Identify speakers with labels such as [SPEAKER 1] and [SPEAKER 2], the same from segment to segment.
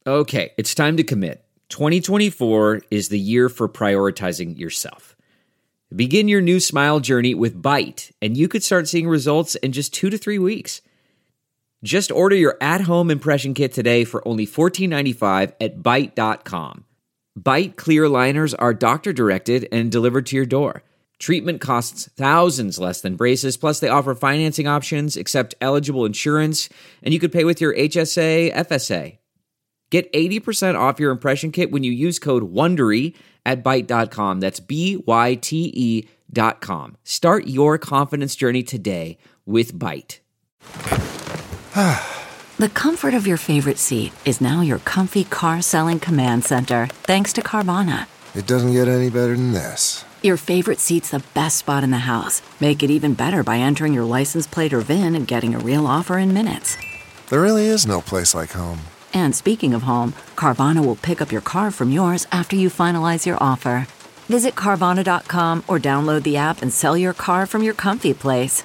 [SPEAKER 1] Okay, it's time to commit. 2024 is the year for prioritizing yourself. Begin your new smile journey with Byte, and you could start seeing results in just 2 to 3 weeks. Just order your at-home impression kit today for only $14.95 at Byte.com. Byte clear liners are doctor-directed and delivered to your door. Treatment costs thousands less than braces, plus they offer financing options, accept eligible insurance, and you could pay with your HSA, FSA. Get 80% off your impression kit when you use code WONDERY at Byte.com. That's BYTE.com. Start your confidence journey today with Byte.
[SPEAKER 2] The comfort of your favorite seat is now your comfy car selling command center, thanks to Carvana.
[SPEAKER 3] It doesn't get any better than this.
[SPEAKER 2] Your favorite seat's the best spot in the house. Make it even better by entering your license plate or VIN and getting a real offer in minutes.
[SPEAKER 3] There really is no place like home.
[SPEAKER 2] And speaking of home, Carvana will pick up your car from yours after you finalize your offer. Visit Carvana.com or download the app and sell your car from your comfy place.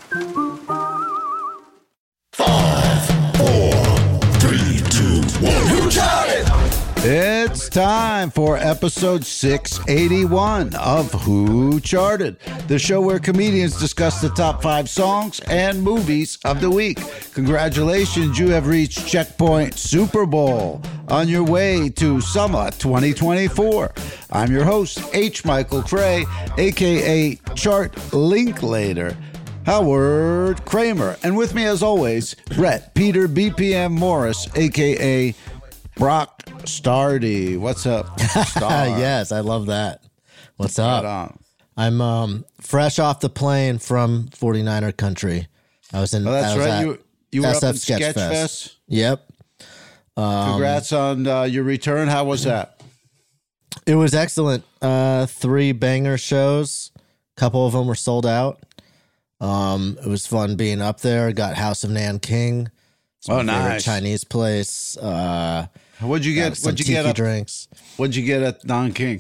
[SPEAKER 4] 5, 4, 3, 2, 1. Who got it?
[SPEAKER 5] It's time for episode 681 of Who Charted, the show where comedians discuss the top 5 songs and movies of the week. Congratulations, you have reached Checkpoint Super Bowl on your way to summer 2024. I'm your host, H. Michael Cray, a.k.a. Chart Linklater, Howard Kramer. And with me, as always, Rhett Peter BPM Morris, a.k.a. Brock Stardy. What's up, Star?
[SPEAKER 6] Yes, I love that. What's up?
[SPEAKER 5] Right on.
[SPEAKER 6] I'm fresh off the plane from 49er country. I was in.
[SPEAKER 5] Oh, that's right. You were up in
[SPEAKER 6] SF
[SPEAKER 5] Sketchfest.
[SPEAKER 6] Yep.
[SPEAKER 5] Congrats on your return. How was that?
[SPEAKER 6] It was excellent. 3 banger shows. A couple of them were sold out. It was fun being up there. Got House of Nanking. It's my favorite Chinese place.
[SPEAKER 5] What'd you get? What'd you get at
[SPEAKER 6] drinks?
[SPEAKER 5] What'd you get at Nanking?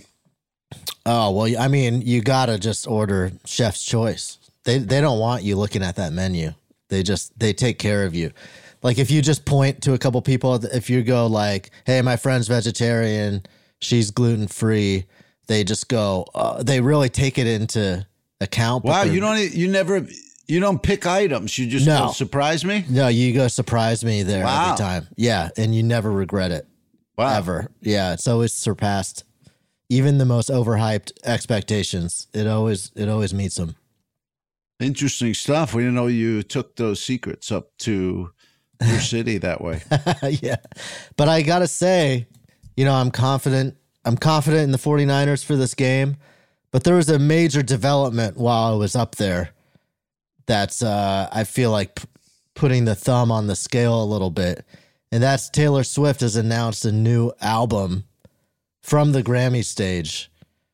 [SPEAKER 6] Oh, well, I mean, you gotta just order chef's choice. They don't want you looking at that menu. They take care of you. Like if you just point to a couple people, if you go like, hey, my friend's vegetarian, she's gluten-free, they just go, they really take it into account.
[SPEAKER 5] Wow, you don't pick items. You just go, surprise me?
[SPEAKER 6] No, you go surprise me there every time. Yeah, and you never regret it.
[SPEAKER 5] Wow.
[SPEAKER 6] Ever. Yeah, it's always surpassed even the most overhyped expectations. It always meets them.
[SPEAKER 5] Interesting stuff. We didn't know you took those secrets up to your city that way.
[SPEAKER 6] Yeah. But I got to say, I'm confident. I'm confident in the 49ers for this game. But there was a major development while I was up there that's, I feel like, putting the thumb on the scale a little bit. And that's Taylor Swift has announced a new album from the Grammy stage.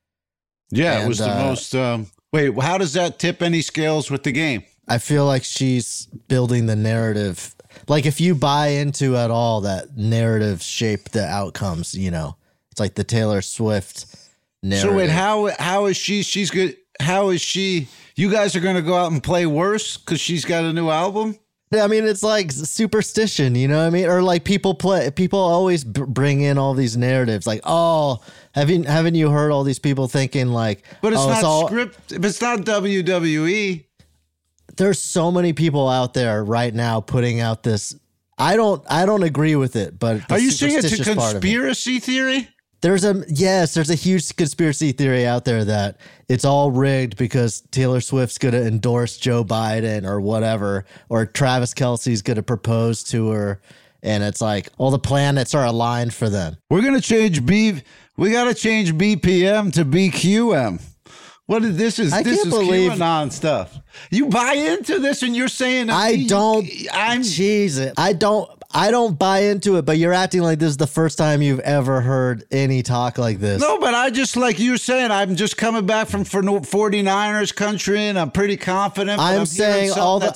[SPEAKER 5] Yeah, it was the most... wait, how does that tip any scales with the game?
[SPEAKER 6] I feel like she's building the narrative. Like if you buy into at all that narrative shape the outcomes, it's like the Taylor Swift narrative.
[SPEAKER 5] So wait, how is she? She's good. How is she? You guys are going to go out and play worse because she's got a new album?
[SPEAKER 6] I mean, it's like superstition, you know what I mean? Or like people always bring in all these narratives like, oh, haven't you heard all these people thinking like,
[SPEAKER 5] but it's not script. It's not WWE.
[SPEAKER 6] There's so many people out there right now putting out this. I don't agree with it, but
[SPEAKER 5] are you saying it's a conspiracy theory?
[SPEAKER 6] There's a huge conspiracy theory out there that it's all rigged because Taylor Swift's going to endorse Joe Biden or whatever, or Travis Kelce's going to propose to her. And it's like all the planets are aligned for them.
[SPEAKER 5] We're going to change we got to change BPM to BQM. This is QAnon stuff. You buy into this and you're saying
[SPEAKER 6] I don't buy into it, but you're acting like this is the first time you've ever heard any talk like this.
[SPEAKER 5] No, but I just, like you're saying, I'm just coming back from 49ers country and I'm pretty confident.
[SPEAKER 6] I'm saying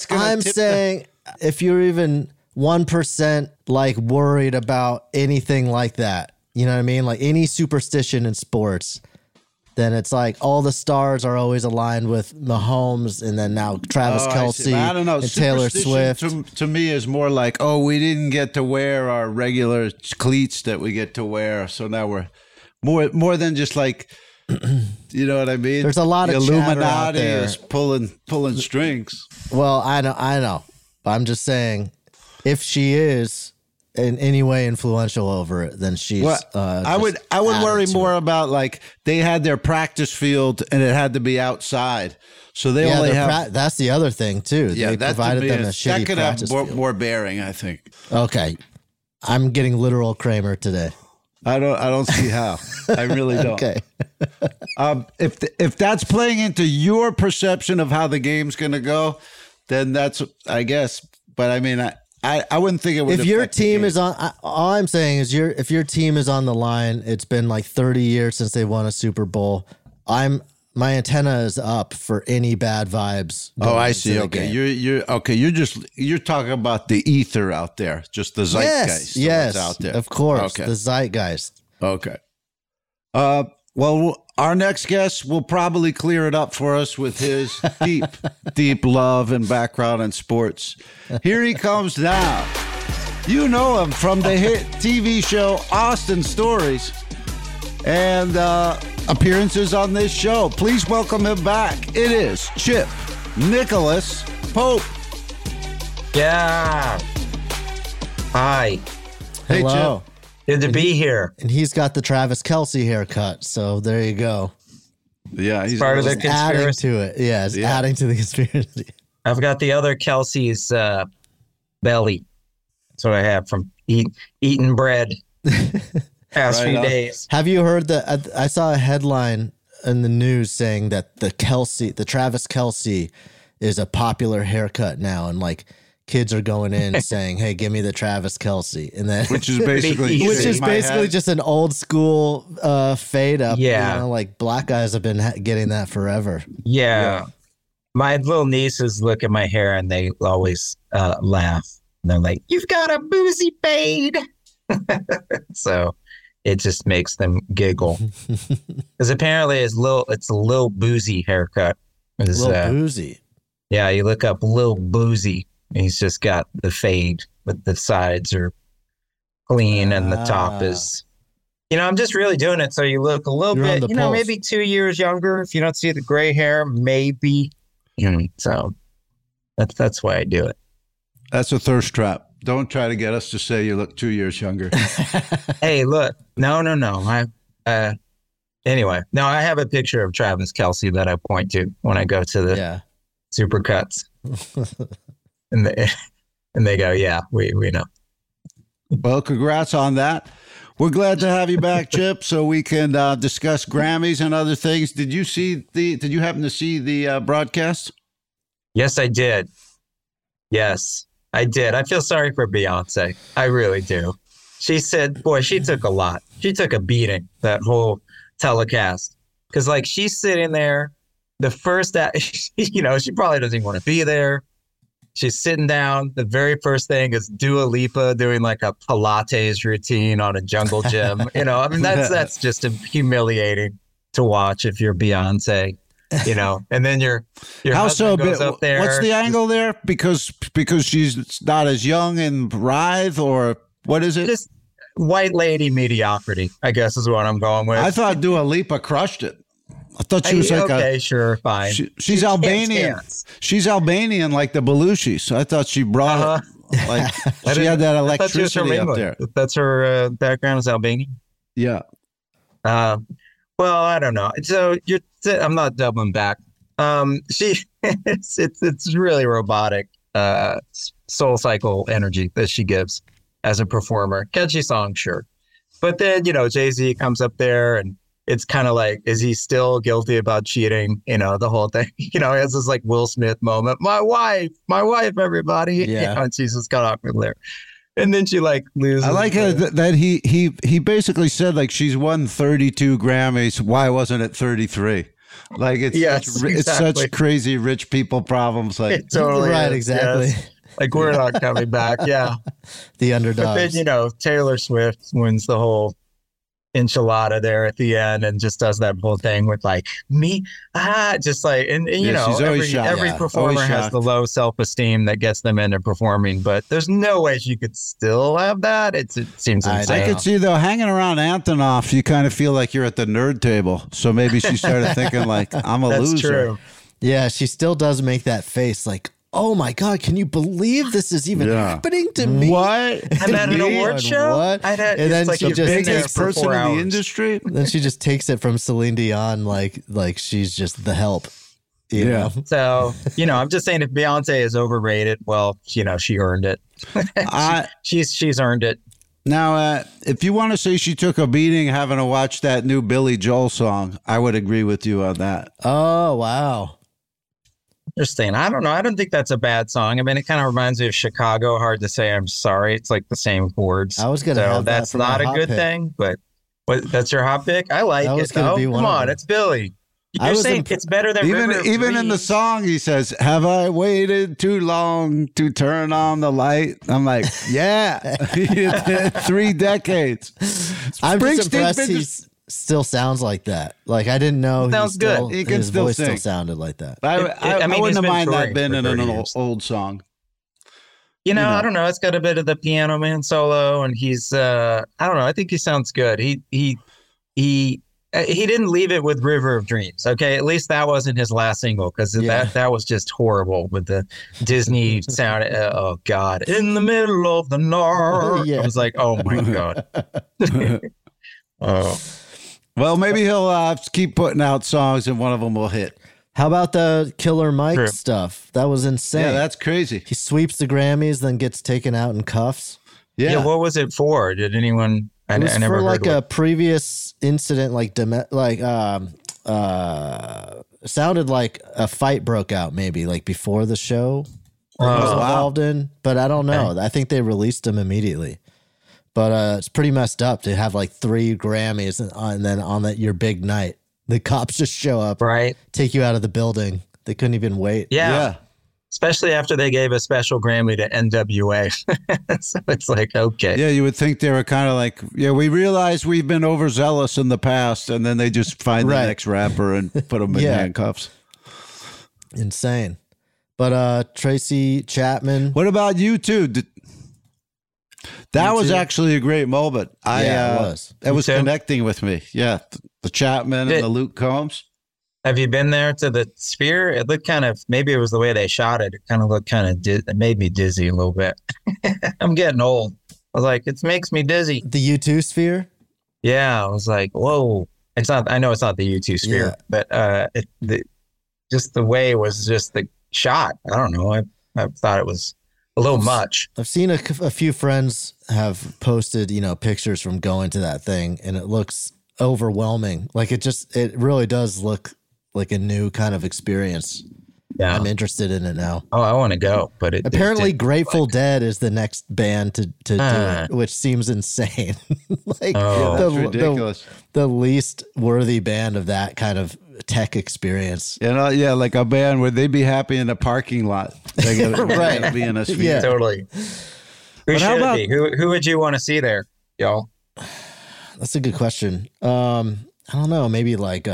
[SPEAKER 6] if you're even 1% like worried about anything like that, you know what I mean? Like any superstition in sports, then it's like all the stars are always aligned with Mahomes, and then now Travis Kelce
[SPEAKER 5] I don't know.
[SPEAKER 6] and Taylor
[SPEAKER 5] Superstition
[SPEAKER 6] Swift.
[SPEAKER 5] To me is more like, oh, we didn't get to wear our regular cleats that we get to wear, so now we're more than just like, you know what I mean?
[SPEAKER 6] There's a lot
[SPEAKER 5] the
[SPEAKER 6] of chatter out
[SPEAKER 5] Illuminati
[SPEAKER 6] there.
[SPEAKER 5] is pulling strings.
[SPEAKER 6] Well, I know. I'm just saying, if she is in any way influential over it, then she's.
[SPEAKER 5] Well, I would worry more about like they had their practice field and it had to be outside, so they only have.
[SPEAKER 6] That's the other thing too.
[SPEAKER 5] Yeah,
[SPEAKER 6] they
[SPEAKER 5] that
[SPEAKER 6] provided them a
[SPEAKER 5] that
[SPEAKER 6] shitty
[SPEAKER 5] could
[SPEAKER 6] practice
[SPEAKER 5] have
[SPEAKER 6] field.
[SPEAKER 5] more bearing, I think.
[SPEAKER 6] Okay, I'm getting literal Kramer today.
[SPEAKER 5] I don't see how. I really don't.
[SPEAKER 6] Okay.
[SPEAKER 5] If that's playing into your perception of how the game's going to go, then that's, I guess. But I mean, I wouldn't think it would.
[SPEAKER 6] If your
[SPEAKER 5] affect the
[SPEAKER 6] team
[SPEAKER 5] game.
[SPEAKER 6] is on, all I'm saying is if your team is on the line, it's been like 30 years since they won a Super Bowl. My antenna is up for any bad vibes.
[SPEAKER 5] Oh, I
[SPEAKER 6] going
[SPEAKER 5] see.
[SPEAKER 6] into the
[SPEAKER 5] Okay,
[SPEAKER 6] game.
[SPEAKER 5] you're talking about the ether out there, just the zeitgeist.
[SPEAKER 6] Yes,
[SPEAKER 5] out there.
[SPEAKER 6] of course,
[SPEAKER 5] Okay.
[SPEAKER 6] the zeitgeist.
[SPEAKER 5] Okay. Well, our next guest will probably clear it up for us with his deep love and background in sports. Here he comes now. You know him from the hit TV show Austin Stories and appearances on this show. Please welcome him back. It is Chip Nicholas Pope.
[SPEAKER 7] Yeah. Hi.
[SPEAKER 5] Hey,
[SPEAKER 6] Hello.
[SPEAKER 5] Chip.
[SPEAKER 7] Good to be here.
[SPEAKER 6] And he's got the Travis Kelce haircut, so there you go.
[SPEAKER 5] Yeah, he's
[SPEAKER 7] Part of the
[SPEAKER 6] Adding
[SPEAKER 7] conspiracy.
[SPEAKER 6] to it. Yeah, it's
[SPEAKER 5] Yeah.
[SPEAKER 6] adding to the conspiracy.
[SPEAKER 7] I've got the other Kelsey's belly. That's what I have from eating bread past
[SPEAKER 5] Right
[SPEAKER 7] few
[SPEAKER 5] on.
[SPEAKER 7] days.
[SPEAKER 6] Have you heard that? I saw a headline in the news saying that the Travis Kelce is a popular haircut now, and like kids are going in saying, "Hey, give me the Travis Kelce," and then
[SPEAKER 5] which is basically
[SPEAKER 7] Which
[SPEAKER 6] which is
[SPEAKER 5] shake my
[SPEAKER 6] basically
[SPEAKER 5] head.
[SPEAKER 6] just an old school fade up.
[SPEAKER 7] Yeah.
[SPEAKER 6] you know, like black guys have been getting that forever.
[SPEAKER 7] Yeah. My little nieces look at my hair and they always laugh. And they're like, "You've got a boozy fade." So it just makes them giggle. Because apparently it's a little boozy haircut.
[SPEAKER 6] A
[SPEAKER 7] It's,
[SPEAKER 6] little boozy.
[SPEAKER 7] yeah, you look up Lil Boozy. He's just got the fade, but the sides are clean and the top is, I'm just really doing it so you look a little
[SPEAKER 6] You're on
[SPEAKER 7] bit,
[SPEAKER 6] the pulse.
[SPEAKER 7] maybe 2 years younger. If you don't see the gray hair, maybe. So that's why I do it.
[SPEAKER 5] That's a thirst trap. Don't try to get us to say you look 2 years younger.
[SPEAKER 7] Hey, look, no. Anyway, I have a picture of Travis Kelce that I point to when I go to the
[SPEAKER 6] Yeah.
[SPEAKER 7] Supercuts. And they go, yeah, we know.
[SPEAKER 5] Well, congrats on that. We're glad to have you back, Chip, so we can discuss Grammys and other things. Did you happen to see the broadcast?
[SPEAKER 7] Yes, I did. Yes, I did. I feel sorry for Beyonce. I really do. She said, boy, she took a lot. She took a beating, that whole telecast. Because, like, she's sitting there, the first, she probably doesn't even want to be there. She's sitting down. The very first thing is Dua Lipa doing like a Pilates routine on a jungle gym. That's just humiliating to watch if you're Beyonce. And then your
[SPEAKER 5] How so?
[SPEAKER 7] husband goes up there.
[SPEAKER 5] What's the angle there? Because she's not as young and writhe, or what is it?
[SPEAKER 7] Just white lady mediocrity, I guess is what I'm going with.
[SPEAKER 5] I thought Dua Lipa crushed it. I thought she was like
[SPEAKER 7] okay, sure, fine.
[SPEAKER 5] she's Albanian.
[SPEAKER 7] dance.
[SPEAKER 5] She's Albanian like the Belushi. So I thought she brought it. Like she had that
[SPEAKER 7] I thought she was from
[SPEAKER 5] electricity up
[SPEAKER 7] England.
[SPEAKER 5] there.
[SPEAKER 7] That's her background is Albanian.
[SPEAKER 5] Yeah.
[SPEAKER 7] Well, I don't know. So I'm not doubling back. It's really robotic soul cycle energy that she gives as a performer. Catchy song, sure. But then, Jay-Z comes up there and it's kind of like, is he still guilty about cheating? The whole thing, he has this like Will Smith moment. My wife, everybody.
[SPEAKER 6] Yeah.
[SPEAKER 7] And she's just got awkward there. And then she like loses.
[SPEAKER 5] I like that he basically said like she's won 32 Grammys. Why wasn't it 33? Like it's such crazy rich people problems. Like
[SPEAKER 7] It totally
[SPEAKER 6] Right,
[SPEAKER 7] is,
[SPEAKER 6] exactly.
[SPEAKER 7] yes. Like we're not coming back. Yeah.
[SPEAKER 6] The
[SPEAKER 7] But
[SPEAKER 6] underdogs.
[SPEAKER 7] then, Taylor Swift wins the whole enchilada there at the end and just does that whole thing with like me, just like, and you
[SPEAKER 5] Yeah,
[SPEAKER 7] know,
[SPEAKER 5] she's always shocked.
[SPEAKER 7] every
[SPEAKER 5] Yeah,
[SPEAKER 7] performer
[SPEAKER 5] always
[SPEAKER 7] has
[SPEAKER 5] shocked.
[SPEAKER 7] the low self-esteem that gets them into performing, but there's no way she could still have that. It seems
[SPEAKER 6] I
[SPEAKER 7] insane.
[SPEAKER 5] I could see, though, hanging around Antonoff, you kind of feel like you're at the nerd table. So maybe she started thinking, like, I'm a
[SPEAKER 7] That's
[SPEAKER 5] loser.
[SPEAKER 7] true.
[SPEAKER 6] Yeah, she still does make that face like, oh my God, can you believe this is even
[SPEAKER 5] Yeah.
[SPEAKER 6] happening to me?
[SPEAKER 5] What?
[SPEAKER 7] I'm at an
[SPEAKER 6] Me?
[SPEAKER 7] award
[SPEAKER 6] On
[SPEAKER 7] show.
[SPEAKER 6] what?
[SPEAKER 7] I'd had,
[SPEAKER 6] And then
[SPEAKER 7] it's like
[SPEAKER 6] she
[SPEAKER 7] you've
[SPEAKER 6] just
[SPEAKER 7] been there
[SPEAKER 5] Biggest
[SPEAKER 7] for
[SPEAKER 5] person
[SPEAKER 7] 4
[SPEAKER 5] in
[SPEAKER 7] hours.
[SPEAKER 5] the industry?
[SPEAKER 6] Then she just takes it from Celine Dion like she's just the help. You
[SPEAKER 5] Yeah.
[SPEAKER 6] know?
[SPEAKER 7] So, you know, I'm just saying if Beyonce is overrated, well, you know, she earned it.
[SPEAKER 5] I-
[SPEAKER 7] She's earned it.
[SPEAKER 5] Now, if you want to say she took a beating having to watch that new Billy Joel song, I would agree with you on that.
[SPEAKER 6] Oh, wow.
[SPEAKER 7] Interesting. I don't know. I don't think that's a bad song. I mean, it kind of reminds me of Chicago. Hard to say I'm sorry. It's like the same chords.
[SPEAKER 6] I was gonna
[SPEAKER 7] So
[SPEAKER 6] have that
[SPEAKER 7] that's
[SPEAKER 6] for my
[SPEAKER 7] not a
[SPEAKER 6] hot
[SPEAKER 7] good
[SPEAKER 6] pick.
[SPEAKER 7] thing, but that's your hot pick? I like
[SPEAKER 6] That was
[SPEAKER 7] it.
[SPEAKER 6] gonna
[SPEAKER 7] Oh,
[SPEAKER 6] be
[SPEAKER 7] come
[SPEAKER 6] one of
[SPEAKER 7] on.
[SPEAKER 6] them.
[SPEAKER 7] It's Billy.
[SPEAKER 6] I
[SPEAKER 7] You're
[SPEAKER 6] was
[SPEAKER 7] saying
[SPEAKER 6] imp-
[SPEAKER 7] it's better than River of
[SPEAKER 5] Even in the
[SPEAKER 7] Dreams.
[SPEAKER 5] song, he says, "Have I waited too long to turn on the light?" I'm like, yeah, 3 decades.
[SPEAKER 6] I'm just
[SPEAKER 5] Springsteen's
[SPEAKER 6] impressed
[SPEAKER 5] been
[SPEAKER 6] he
[SPEAKER 5] just-
[SPEAKER 6] still sounds like that. Like, I didn't know
[SPEAKER 7] Sounds good.
[SPEAKER 6] still,
[SPEAKER 5] He can
[SPEAKER 6] his
[SPEAKER 5] still
[SPEAKER 6] voice
[SPEAKER 5] sing.
[SPEAKER 6] still sounded like that.
[SPEAKER 5] I
[SPEAKER 7] mean,
[SPEAKER 5] wouldn't
[SPEAKER 7] he's
[SPEAKER 5] have
[SPEAKER 7] been
[SPEAKER 5] mind that
[SPEAKER 7] touring
[SPEAKER 5] been
[SPEAKER 7] for
[SPEAKER 5] in an
[SPEAKER 7] 30
[SPEAKER 5] old,
[SPEAKER 7] years.
[SPEAKER 5] old song.
[SPEAKER 7] You know,
[SPEAKER 5] you know.
[SPEAKER 7] I don't know. It's got a bit of the Piano Man solo, and he's I don't know. I think he sounds good. He didn't leave it with River of Dreams. Okay, at least that wasn't his last single because
[SPEAKER 6] Yeah.
[SPEAKER 7] that was just horrible with the Disney sound. Oh God, in the middle of the night.
[SPEAKER 6] Yeah.
[SPEAKER 7] I was like, oh my God. Oh,
[SPEAKER 5] Well, maybe he'll keep putting out songs and one of them will hit.
[SPEAKER 6] How about the Killer Mike
[SPEAKER 7] True.
[SPEAKER 6] stuff? That was insane.
[SPEAKER 5] Yeah, that's crazy.
[SPEAKER 6] He sweeps the Grammys, then gets taken out in cuffs.
[SPEAKER 5] Yeah.
[SPEAKER 7] yeah. What was it for? Did anyone? I
[SPEAKER 6] It was
[SPEAKER 7] never
[SPEAKER 6] for
[SPEAKER 7] heard
[SPEAKER 6] like
[SPEAKER 7] of
[SPEAKER 6] a
[SPEAKER 7] it.
[SPEAKER 6] previous incident, sounded like a fight broke out maybe like before the show he was
[SPEAKER 7] Oh, wow.
[SPEAKER 6] involved in, but I don't know. I think they released him immediately. But it's pretty messed up to have like 3 Grammys and then on your big night, the cops just show up,
[SPEAKER 7] Right.
[SPEAKER 6] take you out of the building. They couldn't even wait.
[SPEAKER 7] Yeah. Especially after they gave a special Grammy to NWA. So it's like, okay.
[SPEAKER 5] Yeah, you would think they were kind of like, yeah, we realize we've been overzealous in the past, and then they just find
[SPEAKER 6] Right.
[SPEAKER 5] the next rapper and put them in
[SPEAKER 6] Yeah.
[SPEAKER 5] handcuffs.
[SPEAKER 6] Insane. But Tracy Chapman.
[SPEAKER 5] What about you two? That was
[SPEAKER 6] U2?
[SPEAKER 5] actually a great moment.
[SPEAKER 6] Yeah, it was.
[SPEAKER 5] It was
[SPEAKER 7] U2?
[SPEAKER 5] connecting with me. Yeah, the Chapman
[SPEAKER 7] Did-
[SPEAKER 5] and the Luke Combs.
[SPEAKER 7] Have you been there to the Sphere? It looked kind of, maybe it was the way they shot it. It kind of looked kind of, it made me dizzy a little bit. I'm getting old. I was like, it makes me dizzy.
[SPEAKER 6] The U2 Sphere?
[SPEAKER 7] Yeah. I was like, whoa. It's not, I know it's not the U2 Sphere, but just the way it was just the shot. I don't know. I thought it was a little much.
[SPEAKER 6] I've seen a few friends have posted, pictures from going to that thing, and it looks overwhelming. Like it really does look like a new kind of experience.
[SPEAKER 7] Yeah.
[SPEAKER 6] I'm interested in it now.
[SPEAKER 7] Oh, I want to go, but it
[SPEAKER 6] Apparently,
[SPEAKER 7] it-
[SPEAKER 6] Grateful Dead is the next band to do
[SPEAKER 7] Ah.
[SPEAKER 6] it, which seems insane. Like
[SPEAKER 7] Oh.
[SPEAKER 5] That's ridiculous.
[SPEAKER 6] the least worthy band of that kind of tech experience.
[SPEAKER 5] Yeah, like a band where they'd be happy in a parking lot. They gotta,
[SPEAKER 6] Right.
[SPEAKER 5] gotta be in a Sphere.
[SPEAKER 6] Yeah.
[SPEAKER 7] Totally. Who
[SPEAKER 5] But how
[SPEAKER 7] should
[SPEAKER 5] about-
[SPEAKER 7] it be? Who would you want to see there, y'all?
[SPEAKER 6] That's a good question. I don't know. Maybe like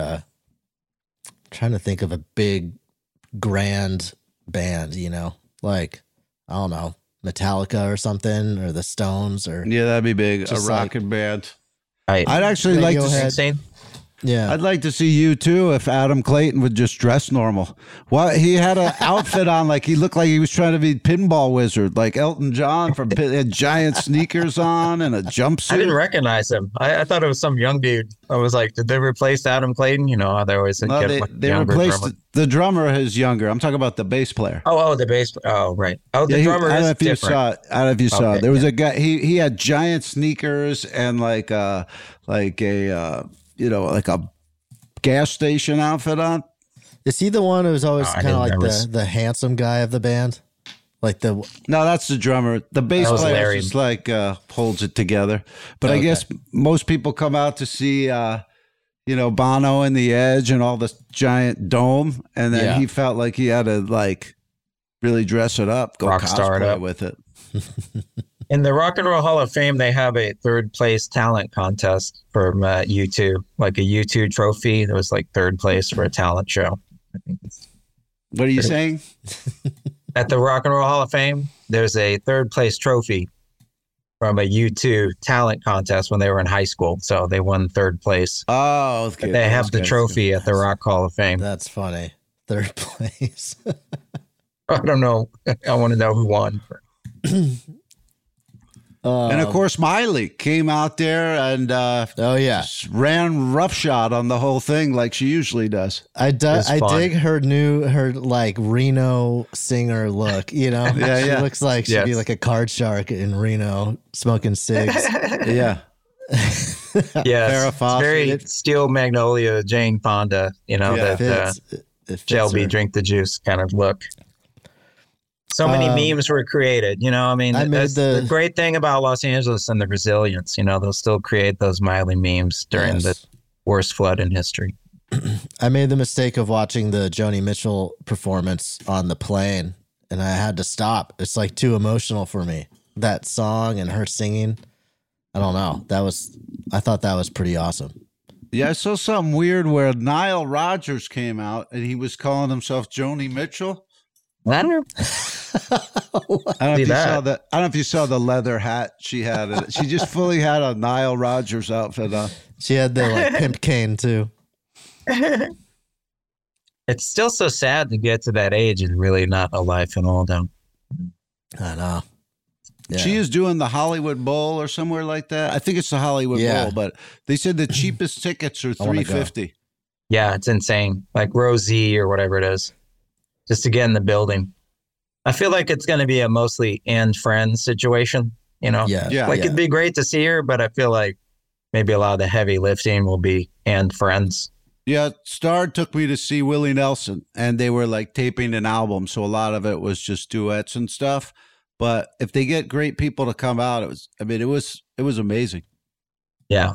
[SPEAKER 6] trying to think of a big, grand band. Like I don't know, Metallica or something, or the Stones, or
[SPEAKER 5] Yeah, that'd be big.
[SPEAKER 6] Just
[SPEAKER 5] a rockin' band.
[SPEAKER 7] Right.
[SPEAKER 5] I'd actually like to.
[SPEAKER 6] Radiohead.
[SPEAKER 7] Insane.
[SPEAKER 6] yeah.
[SPEAKER 5] I'd like to see you too if Adam Clayton would just dress normal. Well, he had an outfit on like he looked like he was trying to be pinball wizard, like Elton John from had giant sneakers on and a jumpsuit.
[SPEAKER 7] I didn't recognize him. I thought it was some young dude. I was like, did they replace Adam Clayton? You know how they always
[SPEAKER 5] No,
[SPEAKER 7] get like
[SPEAKER 5] they
[SPEAKER 7] younger
[SPEAKER 5] replaced
[SPEAKER 7] drummer.
[SPEAKER 5] the drummer is younger. I'm talking about the bass player.
[SPEAKER 7] Oh, the bass. Oh, right. Oh, the
[SPEAKER 5] Yeah,
[SPEAKER 7] drummer
[SPEAKER 5] I don't know
[SPEAKER 7] is
[SPEAKER 5] if you
[SPEAKER 7] different.
[SPEAKER 5] saw it. I don't know if you saw
[SPEAKER 7] Okay,
[SPEAKER 5] it. There was a guy. He had giant sneakers and like a gas station outfit on.
[SPEAKER 6] Is he the one who's always
[SPEAKER 7] Oh, I
[SPEAKER 6] kind of
[SPEAKER 7] didn't
[SPEAKER 6] like
[SPEAKER 7] notice.
[SPEAKER 6] the handsome guy of the band? Like the
[SPEAKER 5] No, that's the drummer. The bass
[SPEAKER 7] That was
[SPEAKER 5] player
[SPEAKER 7] Larry.
[SPEAKER 5] just like holds it together. But I
[SPEAKER 6] Okay.
[SPEAKER 5] guess most people come out to see, Bono and the Edge and all this giant dome, and then
[SPEAKER 6] Yeah.
[SPEAKER 5] he felt like he had to like really dress it up, go
[SPEAKER 7] Rock star it
[SPEAKER 5] cosplay
[SPEAKER 7] up.
[SPEAKER 5] with it.
[SPEAKER 7] In the Rock and Roll Hall of Fame, they have a third place talent contest from U2, like a U2 trophy. There was like third place for a talent show. I think
[SPEAKER 5] What are you saying?
[SPEAKER 7] at the Rock and Roll Hall of Fame, there's a third place trophy from a U2 talent contest when they were in high school. So they won third place.
[SPEAKER 5] Oh, okay.
[SPEAKER 7] They have the trophy at the Rock Hall of Fame.
[SPEAKER 6] That's funny. Third place.
[SPEAKER 7] I don't know. I want to know who won.
[SPEAKER 5] And of course, Miley came out there and
[SPEAKER 6] oh yeah,
[SPEAKER 5] ran roughshod on the whole thing like she usually does.
[SPEAKER 6] I
[SPEAKER 7] fun.
[SPEAKER 6] dig her like Reno singer look. You know,
[SPEAKER 5] Yeah,
[SPEAKER 6] she
[SPEAKER 5] yeah.
[SPEAKER 6] looks like she'd be
[SPEAKER 7] Yes.
[SPEAKER 6] like a card shark in Reno smoking cigs.
[SPEAKER 5] Yeah.
[SPEAKER 7] Yes,
[SPEAKER 5] Farrah
[SPEAKER 7] it's
[SPEAKER 5] Fawcett.
[SPEAKER 7] very Steel Magnolia, Jane Fonda, you know,
[SPEAKER 5] Yeah.
[SPEAKER 7] that
[SPEAKER 6] It fits
[SPEAKER 7] Shelby
[SPEAKER 6] her.
[SPEAKER 7] drink the juice kind of look. So many memes were created, you know. I mean,
[SPEAKER 6] I made
[SPEAKER 7] that's the great thing about Los Angeles and the resilience. You know, they'll still create those Miley memes during the worst flood in history.
[SPEAKER 6] I made the mistake of watching the Joni Mitchell performance on the plane, and I had to stop. It's like too emotional for me. That song and her singing. I don't know. I thought that was pretty awesome.
[SPEAKER 5] Yeah, I saw something weird where Nile Rodgers came out and he was calling himself Joni Mitchell.
[SPEAKER 7] I don't know.
[SPEAKER 5] I don't know if you saw that. I don't know if you saw the leather hat she had. She just fully had a Nile Rodgers outfit on.
[SPEAKER 6] She had the like pimp cane too.
[SPEAKER 7] It's still so sad to get to that age and really not a life in all down.
[SPEAKER 6] I know. Yeah.
[SPEAKER 5] She is doing the Hollywood Bowl or somewhere like that. I think it's the Hollywood Bowl, but they said the cheapest tickets are
[SPEAKER 6] wanna go.
[SPEAKER 5] $350.
[SPEAKER 7] Yeah, it's insane. Like Rosie or whatever it is, just to get in the building. I feel like it's going to be a mostly and friends situation. You know,
[SPEAKER 6] Yeah.
[SPEAKER 7] like it'd be great to see her, but I feel like maybe a lot of the heavy lifting will be and friends.
[SPEAKER 5] Yeah, Star took me to see Willie Nelson, and they were like taping an album, so a lot of it was just duets and stuff. But if they get great people to come out, it was amazing.
[SPEAKER 7] Yeah.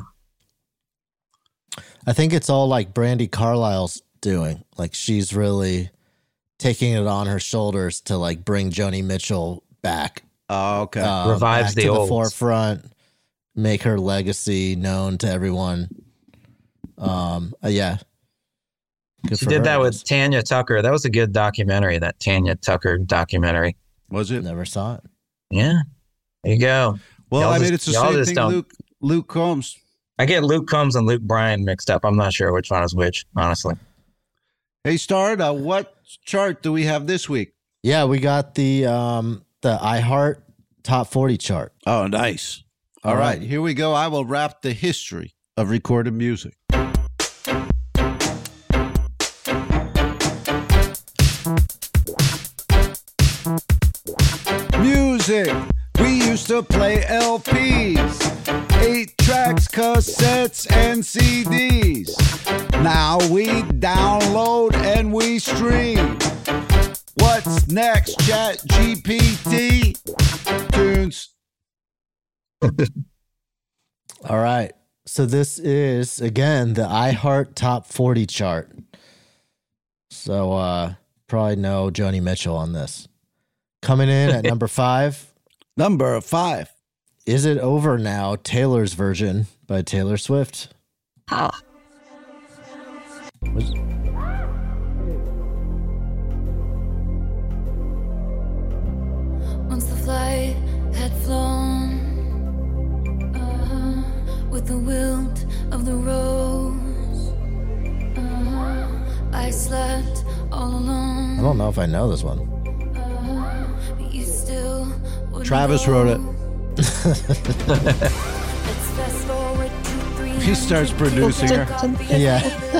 [SPEAKER 6] I think it's all like Brandy Carlisle's doing. Like she's really taking it on her shoulders to like bring Joni Mitchell back.
[SPEAKER 5] Oh, okay.
[SPEAKER 7] Revives
[SPEAKER 6] back
[SPEAKER 7] the
[SPEAKER 6] to
[SPEAKER 7] olds.
[SPEAKER 6] the forefront, make her legacy known to everyone. Yeah. Good
[SPEAKER 7] She
[SPEAKER 6] for
[SPEAKER 7] did
[SPEAKER 6] her,
[SPEAKER 7] that
[SPEAKER 6] I
[SPEAKER 7] with
[SPEAKER 6] guess.
[SPEAKER 7] Tanya Tucker. That was a good documentary, that Tanya Tucker documentary.
[SPEAKER 5] Was it?
[SPEAKER 6] Never saw it.
[SPEAKER 7] Yeah. There you go.
[SPEAKER 5] Well,
[SPEAKER 7] Y'all
[SPEAKER 5] I mean,
[SPEAKER 7] just-
[SPEAKER 5] it's the
[SPEAKER 7] y'all
[SPEAKER 5] same
[SPEAKER 7] just
[SPEAKER 5] thing.
[SPEAKER 7] don't-
[SPEAKER 5] Luke Combs.
[SPEAKER 7] I get Luke Combs and Luke Bryan mixed up. I'm not sure which one is which, honestly.
[SPEAKER 5] Hey, Star, what chart do we have this week?
[SPEAKER 6] Yeah, we got the iHeart Top 40 chart.
[SPEAKER 5] Oh, nice. All right, here we go. I will wrap the history of recorded music. Music. We used to play LPs, 8 tracks, cassettes, and CDs. Now we download and we stream. What's next, Chat GPT? Tunes.
[SPEAKER 6] All right. So this is, again, the iHeart Top 40 chart. So probably no Joni Mitchell on this. Coming in at number 5.
[SPEAKER 5] Number 5.
[SPEAKER 6] Is It Over Now? Taylor's Version by Taylor Swift.
[SPEAKER 8] Once the flight had flown, with the wilt of the rose, I slept all alone.
[SPEAKER 6] I don't know if I know this one.
[SPEAKER 8] But you still wouldn't
[SPEAKER 5] Travis
[SPEAKER 8] go.
[SPEAKER 5] wrote it.
[SPEAKER 8] Let's fast forward to 300
[SPEAKER 5] He starts producing her.
[SPEAKER 6] Yeah.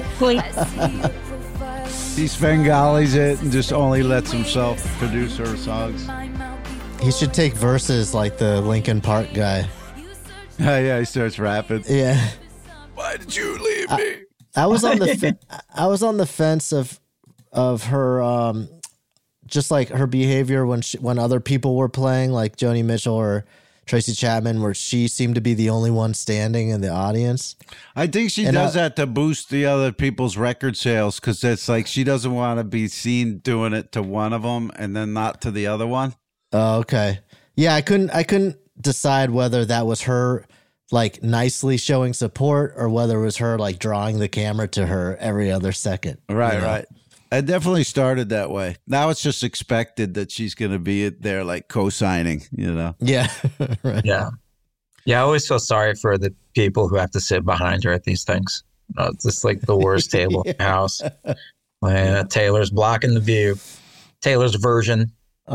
[SPEAKER 5] He Svengali's it and just only lets himself produce her songs.
[SPEAKER 6] He should take verses like the Linkin Park guy.
[SPEAKER 5] Yeah, he starts rapping.
[SPEAKER 6] Yeah.
[SPEAKER 5] Why did you leave me?
[SPEAKER 6] I was on the I was on the fence of her just like her behavior when other people were playing, like Joni Mitchell or Tracy Chapman, where she seemed to be the only one standing in the audience.
[SPEAKER 5] I think she does that to boost the other people's record sales because it's like she doesn't want to be seen doing it to one of them and then not to the other one.
[SPEAKER 6] Oh, okay. Yeah, I couldn't decide whether that was her like nicely showing support or whether it was her like drawing the camera to her every other second.
[SPEAKER 5] Right,
[SPEAKER 6] you know?
[SPEAKER 5] right. It definitely started that way. Now it's just expected that she's going to be there like co-signing, you know?
[SPEAKER 6] Yeah. Right.
[SPEAKER 7] Yeah. Yeah, I always feel sorry for the people who have to sit behind her at these things. It's just like the worst table in the house. Taylor's blocking the view. Taylor's version.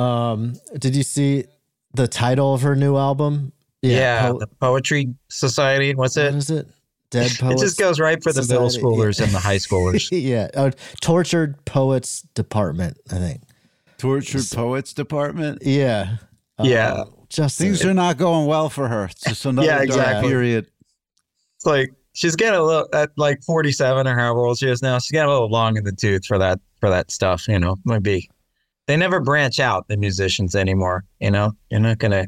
[SPEAKER 6] Did you see the title of her new album?
[SPEAKER 7] Yeah, the Poetry Society. What's it?
[SPEAKER 6] What is it? Dead Poets.
[SPEAKER 7] It just goes right for the middle
[SPEAKER 6] Society.
[SPEAKER 7] schoolers and the high schoolers.
[SPEAKER 6] Yeah. Tortured Poets Department, I think.
[SPEAKER 5] Tortured Poets Department?
[SPEAKER 6] Yeah.
[SPEAKER 7] Yeah.
[SPEAKER 6] Just
[SPEAKER 5] Things are not going well for her. It's just another dark period.
[SPEAKER 7] It's like she's getting a little at like 47 or however old she is now. She's getting a little long in the tooth for that stuff, you know. Maybe they never branch out, the musicians anymore, you know. You're not gonna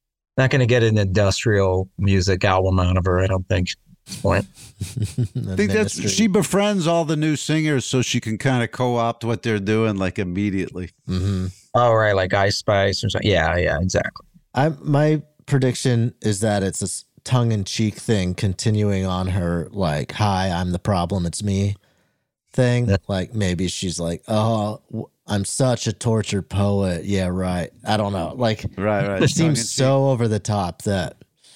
[SPEAKER 7] get an industrial music album out of her, I don't think. At this point.
[SPEAKER 5] I think she befriends all the new singers so she can kind of co-opt what they're doing like immediately.
[SPEAKER 6] Mm-hmm.
[SPEAKER 7] Oh, right, like Ice Spice or something. Yeah, exactly.
[SPEAKER 6] My prediction is that it's a tongue-in-cheek thing continuing on her like, hi, I'm the problem, it's me thing.
[SPEAKER 7] Yeah.
[SPEAKER 6] Like maybe she's like, oh, I'm such a tortured poet. Yeah, right. I don't know. Like,
[SPEAKER 5] right.
[SPEAKER 6] It seems so over the top that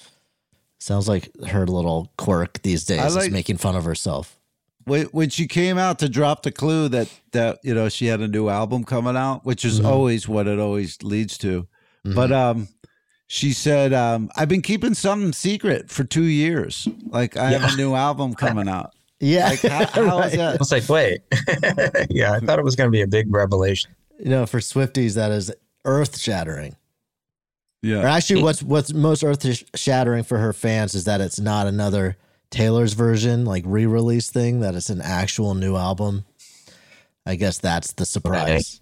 [SPEAKER 6] sounds like her little quirk these days is making fun of herself.
[SPEAKER 5] When she came out to drop the clue that you know she had a new album coming out, which is always what it always leads to. Mm-hmm. But she said, I've been keeping something secret for 2 years. Like I have a new album coming out.
[SPEAKER 6] Yeah.
[SPEAKER 5] Like how is that?
[SPEAKER 7] I was like, wait. Yeah, I thought it was going to be a big revelation.
[SPEAKER 6] You know, for Swifties, that is earth-shattering.
[SPEAKER 5] Yeah.
[SPEAKER 6] Or actually, what's most earth-shattering for her fans is that it's not another Taylor's version, like re-release thing, that it's an actual new album. I guess that's the surprise.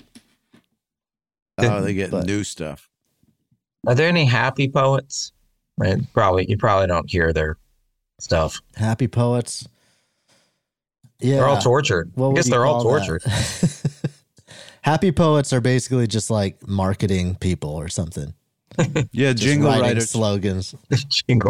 [SPEAKER 5] Oh, they get new stuff.
[SPEAKER 7] Are there any happy poets? Right? You probably don't hear their stuff.
[SPEAKER 6] Happy poets. Yeah.
[SPEAKER 7] They're all tortured. I guess they're all tortured.
[SPEAKER 6] Happy poets are basically just like marketing people or something.
[SPEAKER 5] Yeah,
[SPEAKER 6] Just
[SPEAKER 5] jingle
[SPEAKER 6] writing
[SPEAKER 5] writers.
[SPEAKER 6] slogans.
[SPEAKER 7] Jingle.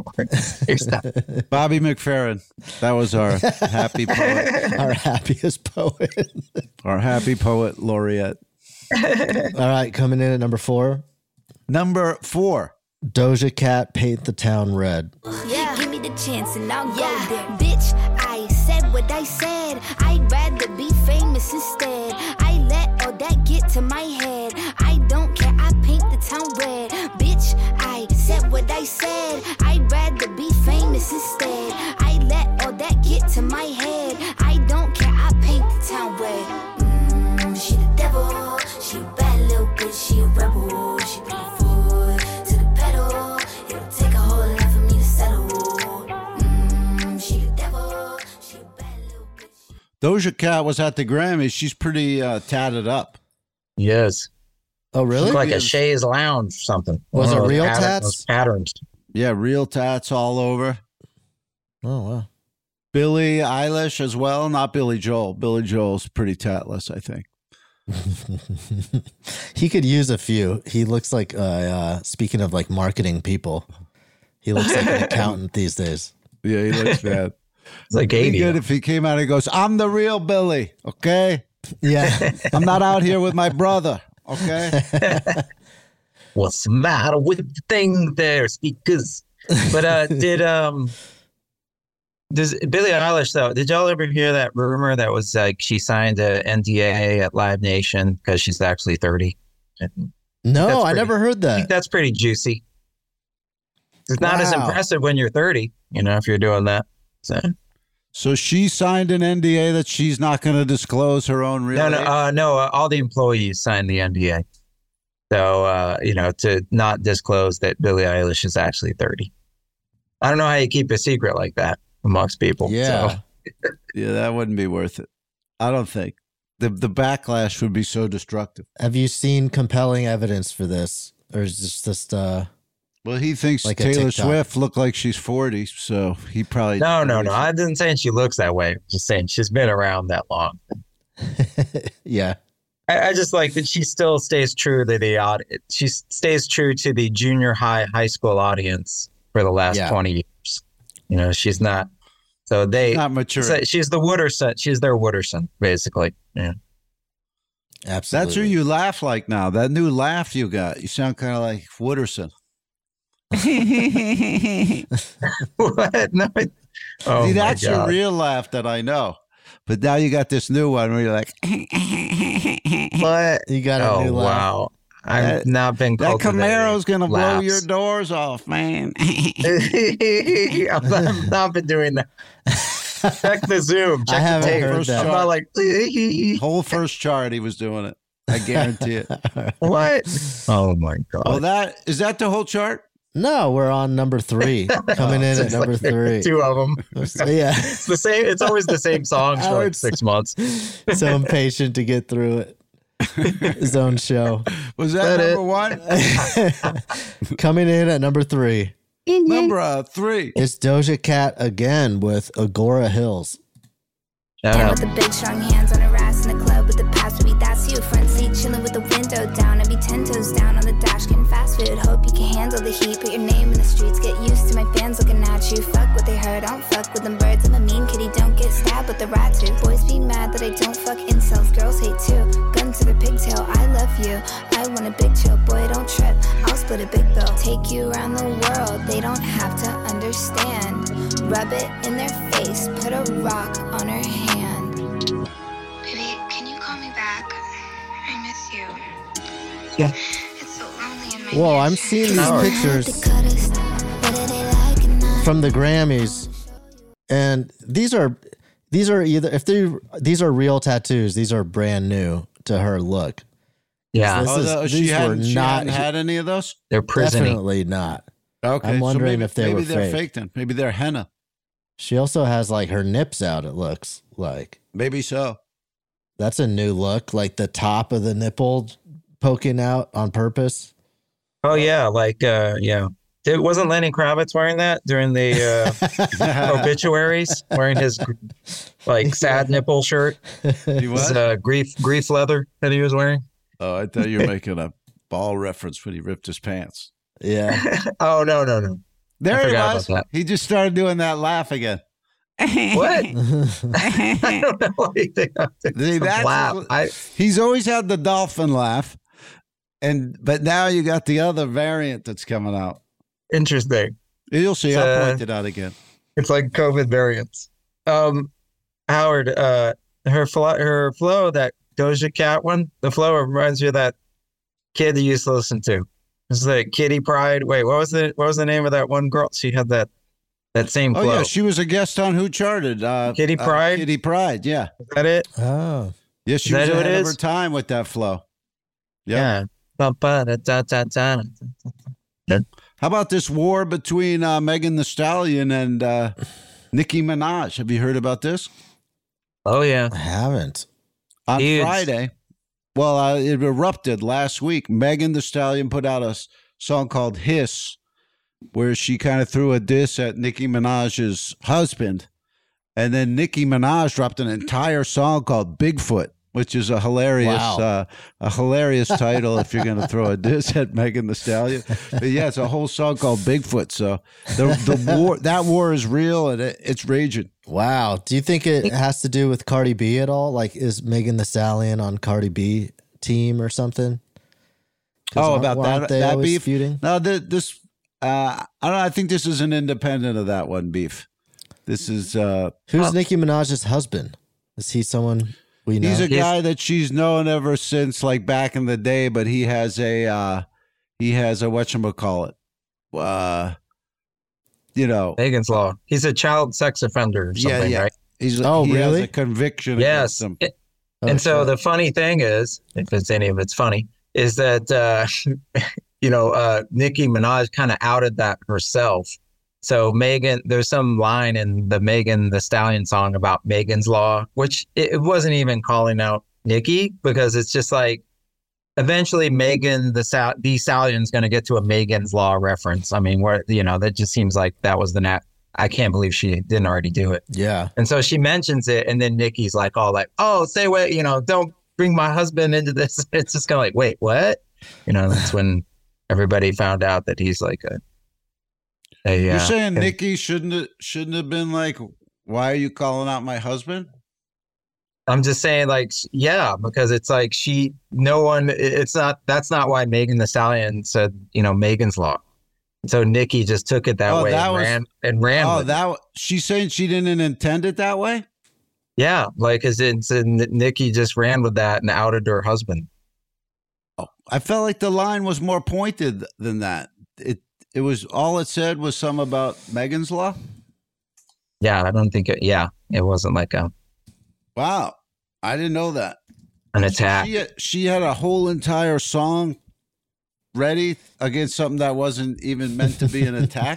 [SPEAKER 5] Bobby McFerrin. That was our happy poet.
[SPEAKER 6] Our happiest poet.
[SPEAKER 5] Our happy poet laureate.
[SPEAKER 6] All right, coming in at number 4.
[SPEAKER 5] Number 4.
[SPEAKER 6] Doja Cat, Paint the Town Red.
[SPEAKER 8] Yeah, give me the chance and I'll go there. Bitch, I said what I said. I'd rather be famous instead. I let all that get to my head. I don't care, I paint the town red. Bitch, I said what I said. I'd rather be famous instead. I let all that get to my head. I don't care, I paint the town red. She the devil. She a bad little bitch, she a rebel. She put her foot to the pedal. It'll take a whole lot for me to settle. She the devil. She a bad little bitch.
[SPEAKER 5] Doja Cat was at the Grammys. She's pretty tatted up.
[SPEAKER 7] Yes.
[SPEAKER 6] Oh, really?
[SPEAKER 7] Like a chaise lounge or something.
[SPEAKER 6] Was it
[SPEAKER 7] One of those
[SPEAKER 6] real
[SPEAKER 7] pattern-
[SPEAKER 6] tats?
[SPEAKER 7] those patterns.
[SPEAKER 5] Yeah, real tats all over.
[SPEAKER 6] Oh, wow.
[SPEAKER 5] Billie Eilish as well. Not Billy Joel. Billy Joel's pretty tatless, I think.
[SPEAKER 6] He could use a few. He looks like, speaking of like marketing people, he looks like an accountant these days.
[SPEAKER 5] Yeah, he looks bad.
[SPEAKER 7] It's like
[SPEAKER 5] It'd be
[SPEAKER 7] 80.
[SPEAKER 5] good if he came out and goes, I'm the real Billy, okay?
[SPEAKER 6] Yeah.
[SPEAKER 5] I'm not out here with my brother, okay?
[SPEAKER 7] What's the matter with the thing there, speakers? But does Billie Eilish though? Did y'all ever hear that rumor that was like she signed a NDA at Live Nation because she's actually 30?
[SPEAKER 6] No, I never heard
[SPEAKER 7] I think
[SPEAKER 6] that.
[SPEAKER 7] that's pretty juicy. It's not as
[SPEAKER 6] Wow.
[SPEAKER 7] impressive when you're 30, you know, if you're doing that.
[SPEAKER 5] So she signed an NDA that she's not going to disclose her own real age?
[SPEAKER 7] No. All the employees signed the NDA. So, to not disclose that Billie Eilish is actually 30. I don't know how you keep a secret like that amongst people.
[SPEAKER 6] Yeah.
[SPEAKER 7] So.
[SPEAKER 5] Yeah, that wouldn't be worth it. I don't think. The backlash would be so destructive.
[SPEAKER 6] Have you seen compelling evidence for this? Or is this just,
[SPEAKER 5] Well, he thinks
[SPEAKER 6] Like a
[SPEAKER 5] Taylor
[SPEAKER 6] TikTok.
[SPEAKER 5] Swift looked like she's 40, so he probably...
[SPEAKER 7] No. I didn't say she looks that way. Just saying she's been around that long.
[SPEAKER 6] yeah.
[SPEAKER 7] I just like that she still stays true to the audience. She stays true to the junior high school audience for the last 20 years. You know, she's not. So they
[SPEAKER 5] not mature.
[SPEAKER 7] She's the Wooderson. She's their Wooderson, basically. Yeah.
[SPEAKER 6] Absolutely.
[SPEAKER 5] That's who you laugh like now. That new laugh you got. You sound kind of like Wooderson.
[SPEAKER 7] What? No. Oh,
[SPEAKER 5] see, that's
[SPEAKER 7] my God.
[SPEAKER 5] your real laugh that I know. But now you got this new one where you're like,
[SPEAKER 7] What?
[SPEAKER 6] You got a new laugh.
[SPEAKER 7] Wow. I've not been
[SPEAKER 5] that Camaro's going to blow
[SPEAKER 7] laughs.
[SPEAKER 5] your doors off, man.
[SPEAKER 7] I've not been doing that. Check the Zoom. Check
[SPEAKER 6] I haven't
[SPEAKER 7] the tape.
[SPEAKER 6] heard that.
[SPEAKER 7] I'm not like,
[SPEAKER 5] Whole first chart, he was doing it. I guarantee it.
[SPEAKER 7] what? Oh, my God.
[SPEAKER 5] Well, is that the whole chart?
[SPEAKER 6] No, we're on number 3. Coming in at number 3.
[SPEAKER 7] 2 of them.
[SPEAKER 6] Yeah.
[SPEAKER 7] It's the same. It's always the same songs for like
[SPEAKER 6] Howard's
[SPEAKER 7] 6 months.
[SPEAKER 6] so impatient to get through it. His own show.
[SPEAKER 5] Was that number 1?
[SPEAKER 6] Coming in at number 3.
[SPEAKER 5] Number 3.
[SPEAKER 6] It's Doja Cat again with Agora Hills.
[SPEAKER 7] Shout
[SPEAKER 8] Down
[SPEAKER 7] out.
[SPEAKER 8] with the big strong hands on her ass in the club with the past baby, that's you. Front seat chilling with the window down. I be 10 toes down on the dash getting fast food. Hope you can handle the heat. Put your name in the streets. Get used to my fans looking at you. Fuck what they heard. I don't fuck with them birds. I'm a mean kitty. Don't get stabbed with the rat too. Boys be mad that I don't fuck incels. Girls hate too. Gun to the pigtail. I love you. I want a big chill. Boy, don't trip. I'll split a big bill. Take you around the world. They don't have to understand. Rub it in their face. Put a rock on her hand.
[SPEAKER 9] Baby, can you call me back? I miss you.
[SPEAKER 7] Yeah.
[SPEAKER 9] It's so lonely in my
[SPEAKER 6] Whoa,
[SPEAKER 9] mansion.
[SPEAKER 6] I'm seeing these pictures from the Grammys, and these are either these are real tattoos. These are brand new to her look.
[SPEAKER 7] Yeah.
[SPEAKER 5] She hadn't had any of those?
[SPEAKER 7] They're prisony.
[SPEAKER 6] Definitely not.
[SPEAKER 5] Okay.
[SPEAKER 6] I'm wondering
[SPEAKER 5] maybe,
[SPEAKER 6] if they were
[SPEAKER 5] they're
[SPEAKER 6] fake.
[SPEAKER 5] fake then. Maybe they're henna.
[SPEAKER 6] She also has like her nips out. It looks like
[SPEAKER 5] Maybe so.
[SPEAKER 6] that's a new look, like the top of the nipple poking out on purpose.
[SPEAKER 7] Oh yeah, like yeah. Wasn't Lenny Kravitz wearing that during the obituaries? Wearing his like sad nipple shirt,
[SPEAKER 5] He
[SPEAKER 7] his
[SPEAKER 5] was?
[SPEAKER 7] grief leather that he was wearing.
[SPEAKER 5] Oh, I thought you were making a ball reference when he ripped his pants.
[SPEAKER 6] Yeah.
[SPEAKER 7] Oh no.
[SPEAKER 5] There
[SPEAKER 7] I
[SPEAKER 5] he
[SPEAKER 7] forgot
[SPEAKER 5] was.
[SPEAKER 7] about that.
[SPEAKER 5] He just started doing that laugh again.
[SPEAKER 7] What? I don't know anything.
[SPEAKER 5] See, that's-
[SPEAKER 7] Laugh.
[SPEAKER 5] He's always had the dolphin laugh, but now you got the other variant that's coming out.
[SPEAKER 7] Interesting.
[SPEAKER 5] You'll see.
[SPEAKER 7] It's,
[SPEAKER 5] I'll point it out again.
[SPEAKER 7] It's like COVID variants. Howard, her flow, that Doja Cat one, the flow reminds you of that kid you used to listen to. It's the Kitty Pride. Wait, what was the name of that one girl? She had that same flow.
[SPEAKER 5] Oh yeah, she was a guest on Who Charted.
[SPEAKER 7] Kitty Pryde?
[SPEAKER 5] Kitty Pryde. Yeah.
[SPEAKER 7] Is that it?
[SPEAKER 6] Oh.
[SPEAKER 5] Yes, she
[SPEAKER 7] Is
[SPEAKER 5] was
[SPEAKER 7] that who it
[SPEAKER 5] ahead of
[SPEAKER 7] is?
[SPEAKER 5] her time with that flow.
[SPEAKER 7] Yeah.
[SPEAKER 5] How about this war between Megan Thee Stallion and Nicki Minaj? Have you heard about this?
[SPEAKER 7] Oh yeah.
[SPEAKER 6] I haven't.
[SPEAKER 5] On
[SPEAKER 7] Huge.
[SPEAKER 5] Friday, well, it erupted last week. Megan Thee Stallion put out a song called Hiss, where she kind of threw a diss at Nicki Minaj's husband. And then Nicki Minaj dropped an entire song called Bigfoot, which is a hilarious title if you're going to throw a diss at Megan Thee Stallion. But yeah, it's a whole song called Bigfoot. So that war is real and it's raging.
[SPEAKER 6] Wow. Do you think it has to do with Cardi B at all? Like, is Megan Thee Stallion on Cardi B team or something?
[SPEAKER 5] Oh, about
[SPEAKER 6] aren't they
[SPEAKER 5] that
[SPEAKER 6] always
[SPEAKER 5] beef?
[SPEAKER 6] feuding?
[SPEAKER 5] No, this I don't know. I think this is an independent of that one beef. This is
[SPEAKER 6] Who's Nicki Minaj's husband? Is he someone we know?
[SPEAKER 5] he's a guy that she's known ever since like back in the day, but he has a whatchamacallit.
[SPEAKER 7] Megan's Law. He's a child sex offender or something, right?
[SPEAKER 5] He
[SPEAKER 6] really?
[SPEAKER 5] has a conviction
[SPEAKER 7] Yes.
[SPEAKER 5] against him.
[SPEAKER 7] And so the funny thing is, if it's any of it's funny, is that Nicki Minaj kind of outed that herself. So Megan, there's some line in the Megan Thee Stallion song about Megan's Law, which it wasn't even calling out Nicki, because it's just like eventually Megan Thee Stallion's going to get to a Megan's Law reference. I mean, that just seems like that was I can't believe she didn't already do it.
[SPEAKER 6] Yeah.
[SPEAKER 7] And so she mentions it, and then Nicki's like, all like, oh, say what, don't bring my husband into this. It's just kind of like, wait, what? That's when everybody found out that he's like
[SPEAKER 5] You're saying Nikki shouldn't have been like, why are you calling out my husband?
[SPEAKER 7] I'm just saying, like, yeah, because it's like that's not why Megan Thee Stallion said, Megan's Law. So Nikki just took it that way and ran. Oh,
[SPEAKER 5] she's saying she didn't intend it that way?
[SPEAKER 7] Yeah, like, Nikki just ran with that and outed her husband.
[SPEAKER 5] Oh, I felt like the line was more pointed than that. It was, all it said was some about Megan's Law?
[SPEAKER 7] Yeah, I don't think it wasn't like a...
[SPEAKER 5] Wow, I didn't know that.
[SPEAKER 7] An attack.
[SPEAKER 5] She had a whole entire song ready against something that wasn't even meant to be an attack.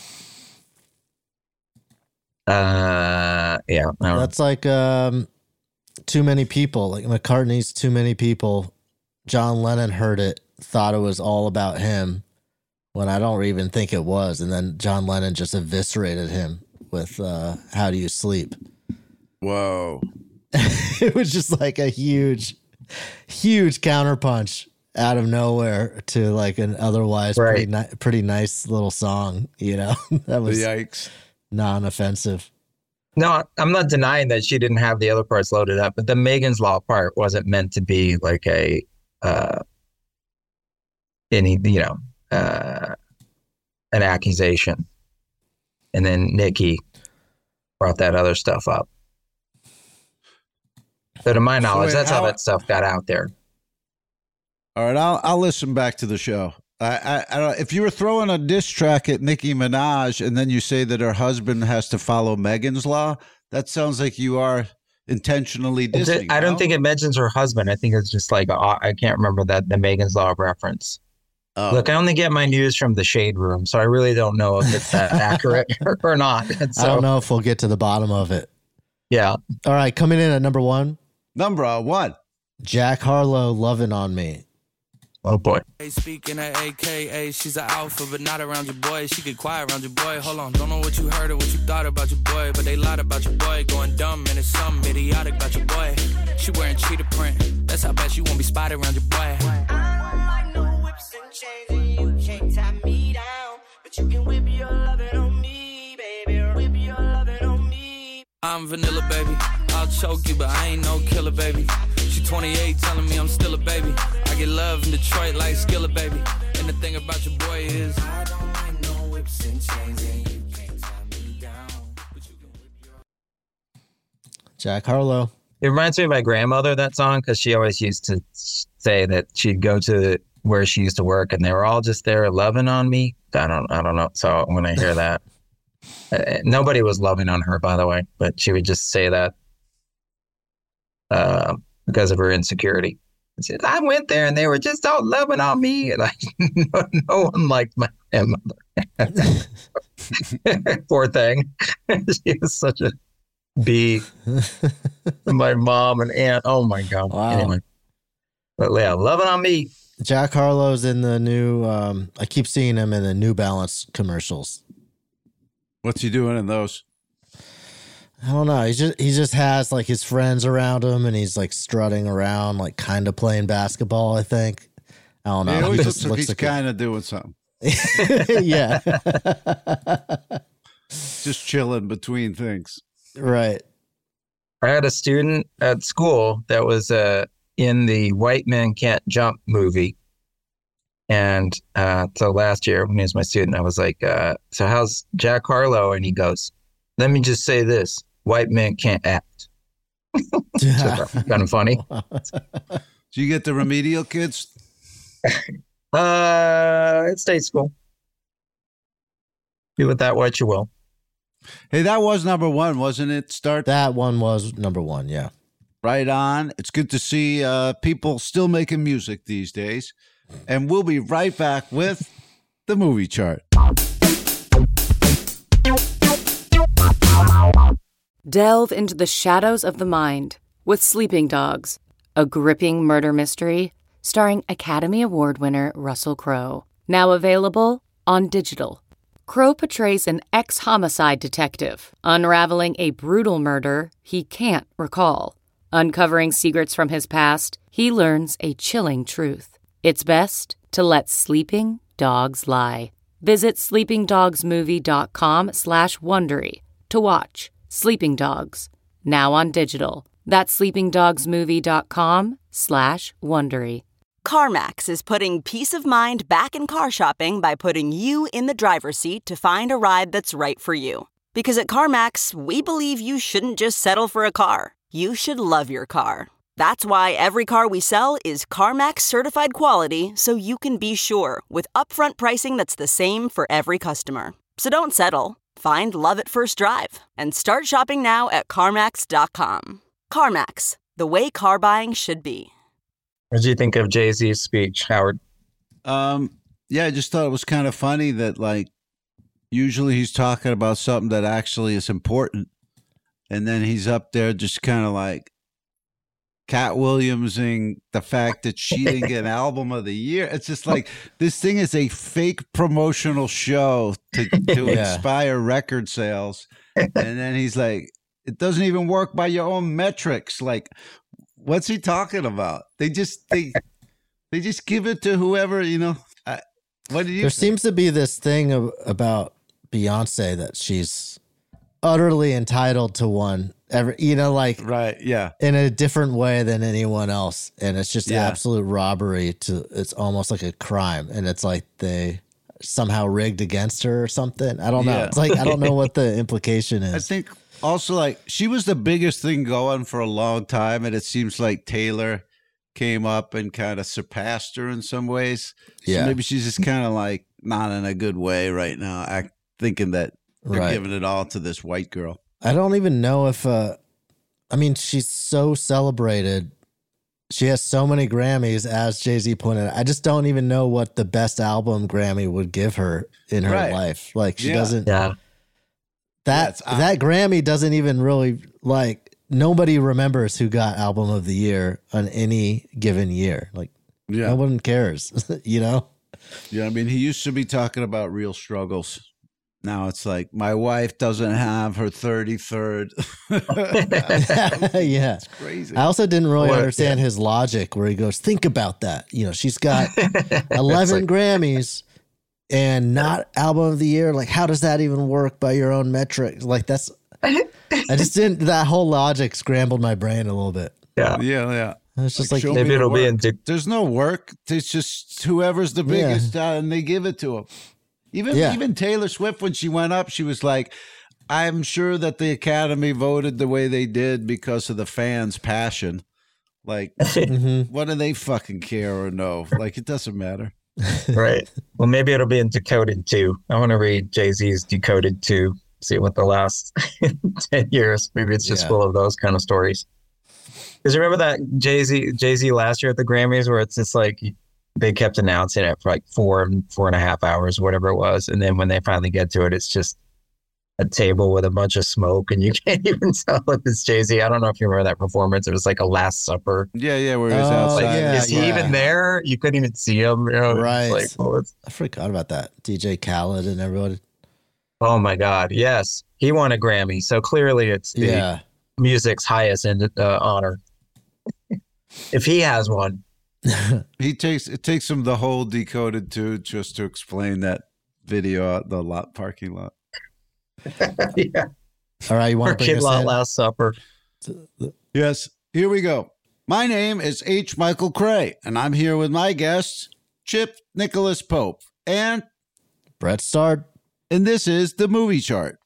[SPEAKER 7] Yeah.
[SPEAKER 6] That's like Too Many People, like McCartney's Too Many People. John Lennon heard it, thought it was all about him, when I don't even think it was. And then John Lennon just eviscerated him with How Do You Sleep?
[SPEAKER 5] Whoa.
[SPEAKER 6] It was just like a huge counterpunch out of nowhere to like an otherwise pretty nice little song, that was
[SPEAKER 5] yikes.
[SPEAKER 6] Non-offensive.
[SPEAKER 7] No, I'm not denying that she didn't have the other parts loaded up, but the Megan's Law part wasn't meant to be like an accusation. And then Nikki brought that other stuff up. So to my knowledge, that's how that stuff got out there.
[SPEAKER 5] All right, I'll listen back to the show. I don't know, if you were throwing a diss track at Nicki Minaj and then you say that her husband has to follow Megan's Law, that sounds like you are intentionally dissing.
[SPEAKER 7] I don't think it mentions her husband. I think it's just like, I can't remember the Megan's Law reference. Oh. Look, I only get my news from the Shade Room, so I really don't know if it's that accurate or not. So,
[SPEAKER 6] I don't know if we'll get to the bottom of it.
[SPEAKER 7] Yeah.
[SPEAKER 6] All right, coming in at number one.
[SPEAKER 5] Number one.
[SPEAKER 6] Jack Harlow, Lovin' On Me.
[SPEAKER 7] Oh, boy.
[SPEAKER 10] Hey, speaking of AKA, she's an alpha, but not around your boy. She get quiet around your boy. Hold on, don't know what you heard or what you thought about your boy, but they lied about your boy. Going dumb, and it's something idiotic about your boy. She wearing cheetah print. That's how bad she won't be spotted around your boy. I don't like no whips and chains, and you can't tie me down, but you can whip your lovin' on me, baby. Whip your lovin' on me. I'm vanilla, baby. I'll choke you, but I ain't no killer, baby. She 28, telling me I'm still a baby. I get love in Detroit like Skillet, baby. And the thing about your boy is I don't like no whips and chains, and you can't tie me down, but you can whip your...
[SPEAKER 6] Jack Harlow.
[SPEAKER 7] It reminds me of my grandmother, that song, because she always used to say that she'd go to where she used to work and they were all just there loving on me. I don't know. So when I hear that, nobody was loving on her, by the way, but she would just say that because of her insecurity. She said, I went there and they were just all loving on me. And no one liked my grandmother. Poor thing. She was such a bee. My mom and aunt. Oh my God.
[SPEAKER 6] Wow.
[SPEAKER 7] Anyway. But yeah, loving on me.
[SPEAKER 6] Jack Harlow's in the new, I keep seeing him in the New Balance commercials.
[SPEAKER 5] What's he doing in those?
[SPEAKER 6] I don't know. He just has like his friends around him and he's like strutting around, like kind of playing basketball, I think. I don't know.
[SPEAKER 5] He always looks like he's kind of doing something.
[SPEAKER 6] Yeah.
[SPEAKER 5] Just chilling between things.
[SPEAKER 6] Right.
[SPEAKER 7] I had a student at school that was in the White Men Can't Jump movie. And so last year when he was my student, I was like, so how's Jack Harlow? And he goes, let me just say this. White men can't act. So kind of funny.
[SPEAKER 5] Do you get the remedial kids?
[SPEAKER 7] It's state school. Do with that what you will.
[SPEAKER 5] Hey, that was number one, wasn't it?
[SPEAKER 6] That one was number one, yeah.
[SPEAKER 5] Right on. It's good to see people still making music these days. And we'll be right back with the movie chart.
[SPEAKER 11] Delve into the shadows of the mind with Sleeping Dogs, a gripping murder mystery starring Academy Award winner Russell Crowe. Now available on digital. Crowe portrays an ex-homicide detective unraveling a brutal murder he can't recall. Uncovering secrets from his past, he learns a chilling truth. It's best to let sleeping dogs lie. Visit sleepingdogsmovie.com/Wondery to watch Sleeping Dogs, now on digital. That's sleepingdogsmovie.com/Wondery.
[SPEAKER 12] CarMax is putting peace of mind back in car shopping by putting you in the driver's seat to find a ride that's right for you. Because at CarMax, we believe you shouldn't just settle for a car. You should love your car. That's why every car we sell is CarMax certified quality, so you can be sure with upfront pricing that's the same for every customer. So don't settle. Find love at first drive and start shopping now at CarMax.com. CarMax, the way car buying should be.
[SPEAKER 7] What did you think of Jay-Z's speech, Howard?
[SPEAKER 5] Yeah, I just thought it was kind of funny that, like, usually he's talking about something that actually is important, and then he's up there just kind of like Cat Williamsing the fact that she didn't get an album of the year. It's just like, this thing is a fake promotional show to inspire record sales. And then he's like, it doesn't even work by your own metrics. Like, what's he talking about? They just give it to whoever, you know. What do you think?
[SPEAKER 6] Seems to be this thing about Beyonce that she's utterly entitled to one.
[SPEAKER 5] Right, yeah,
[SPEAKER 6] in a different way than anyone else, and it's just absolute robbery. It's almost like a crime, and it's like they somehow rigged against her or something. I don't know. It's like I don't know what the implication is.
[SPEAKER 5] I think also, like, she was the biggest thing going for a long time, and it seems like Taylor came up and kind of surpassed her in some ways. So maybe she's just kind of like not in a good way right now, thinking that they're giving it all to this white girl.
[SPEAKER 6] I don't even know if, I mean, she's so celebrated. She has so many Grammys, as Jay-Z pointed out. I just don't even know what the best album Grammy would give her in her life. Like, she doesn't. Yeah. That Grammy doesn't even really, like, nobody remembers who got album of the year on any given year. Like, no one cares, you know?
[SPEAKER 5] Yeah, I mean, he used to be talking about real struggles. Now it's like, my wife doesn't have her 33rd.
[SPEAKER 6] Yeah.
[SPEAKER 5] It's crazy.
[SPEAKER 6] I also didn't really understand his logic where he goes, think about that. You know, she's got 11 Grammys and not album of the year. Like, how does that even work by your own metrics? Like, that whole logic scrambled my brain a little bit.
[SPEAKER 5] Yeah.
[SPEAKER 6] It's just like
[SPEAKER 7] maybe it'll be
[SPEAKER 5] there's no work. It's just whoever's the biggest and they give it to him. Even Taylor Swift, when she went up, she was like, I'm sure that the Academy voted the way they did because of the fans' passion. Like, what do they fucking care or know? Like, it doesn't matter.
[SPEAKER 7] Right. Well, maybe it'll be in Decoded 2. I want to read Jay-Z's Decoded 2, see what the last 10 years, maybe it's just full of those kind of stories. Because remember that Jay-Z last year at the Grammys where it's just like, they kept announcing it for like 4.5 hours, whatever it was. And then when they finally get to it, it's just a table with a bunch of smoke and you can't even tell if it's Jay-Z. I don't know if you remember that performance. It was like a Last Supper.
[SPEAKER 5] Yeah, where he was outside.
[SPEAKER 7] Is he even there? You couldn't even see him. You know?
[SPEAKER 6] Right.
[SPEAKER 7] Like,
[SPEAKER 6] I forgot about that. DJ Khaled and everybody.
[SPEAKER 7] Oh my God. Yes. He won a Grammy. So clearly it's the music's highest honor. If he has one.
[SPEAKER 5] It takes him the whole Decoded 2 just to explain that video out the parking lot.
[SPEAKER 7] Yeah.
[SPEAKER 6] All right, you want to bring
[SPEAKER 7] Kid
[SPEAKER 6] us
[SPEAKER 7] Lot
[SPEAKER 6] in?
[SPEAKER 7] Last Supper.
[SPEAKER 5] Yes, here we go. My name is H. Michael Cray, and I'm here with my guests, Chip Nicholas Pope and
[SPEAKER 6] Brett Stard.
[SPEAKER 5] And this is the Movie Chart.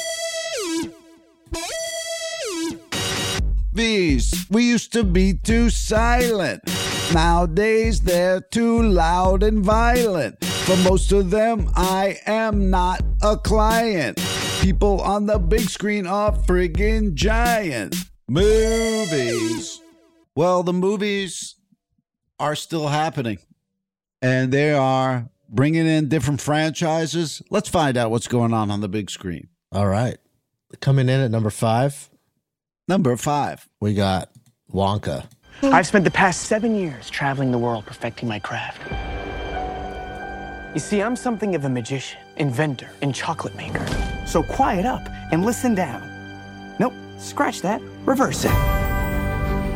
[SPEAKER 5] These, we used to be too silent. Nowadays, they're too loud and violent. For most of them, I am not a client. People on the big screen are friggin' giant. Movies. Well, the movies are still happening. And they are bringing in different franchises. Let's find out what's going on the big screen.
[SPEAKER 6] All right. Coming in at number 5.
[SPEAKER 5] Number 5.
[SPEAKER 6] We got Wonka.
[SPEAKER 13] I've spent the past 7 years traveling the world perfecting my craft. You see, I'm something of a magician, inventor, and chocolate maker. So quiet up and listen down. Nope, scratch that, reverse it.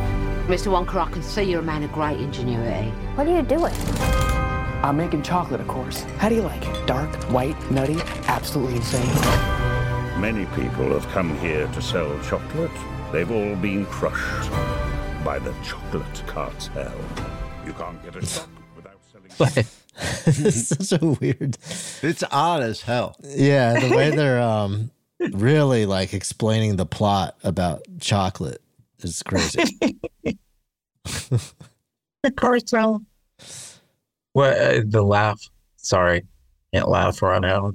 [SPEAKER 14] Mr. Wonka, I can see you're a man of great ingenuity.
[SPEAKER 15] What are you doing?
[SPEAKER 13] I'm making chocolate, of course. How do you like it? Dark, white, nutty, absolutely insane.
[SPEAKER 16] Many people have come here to sell chocolate. They've all been crushed by the chocolate cartel. You can't get a chocolate without selling.
[SPEAKER 6] It's such a weird.
[SPEAKER 5] It's odd as hell.
[SPEAKER 6] Yeah, the way they're really like explaining the plot about chocolate is crazy.
[SPEAKER 7] The cartel. What the laugh? Sorry, can't laugh right now.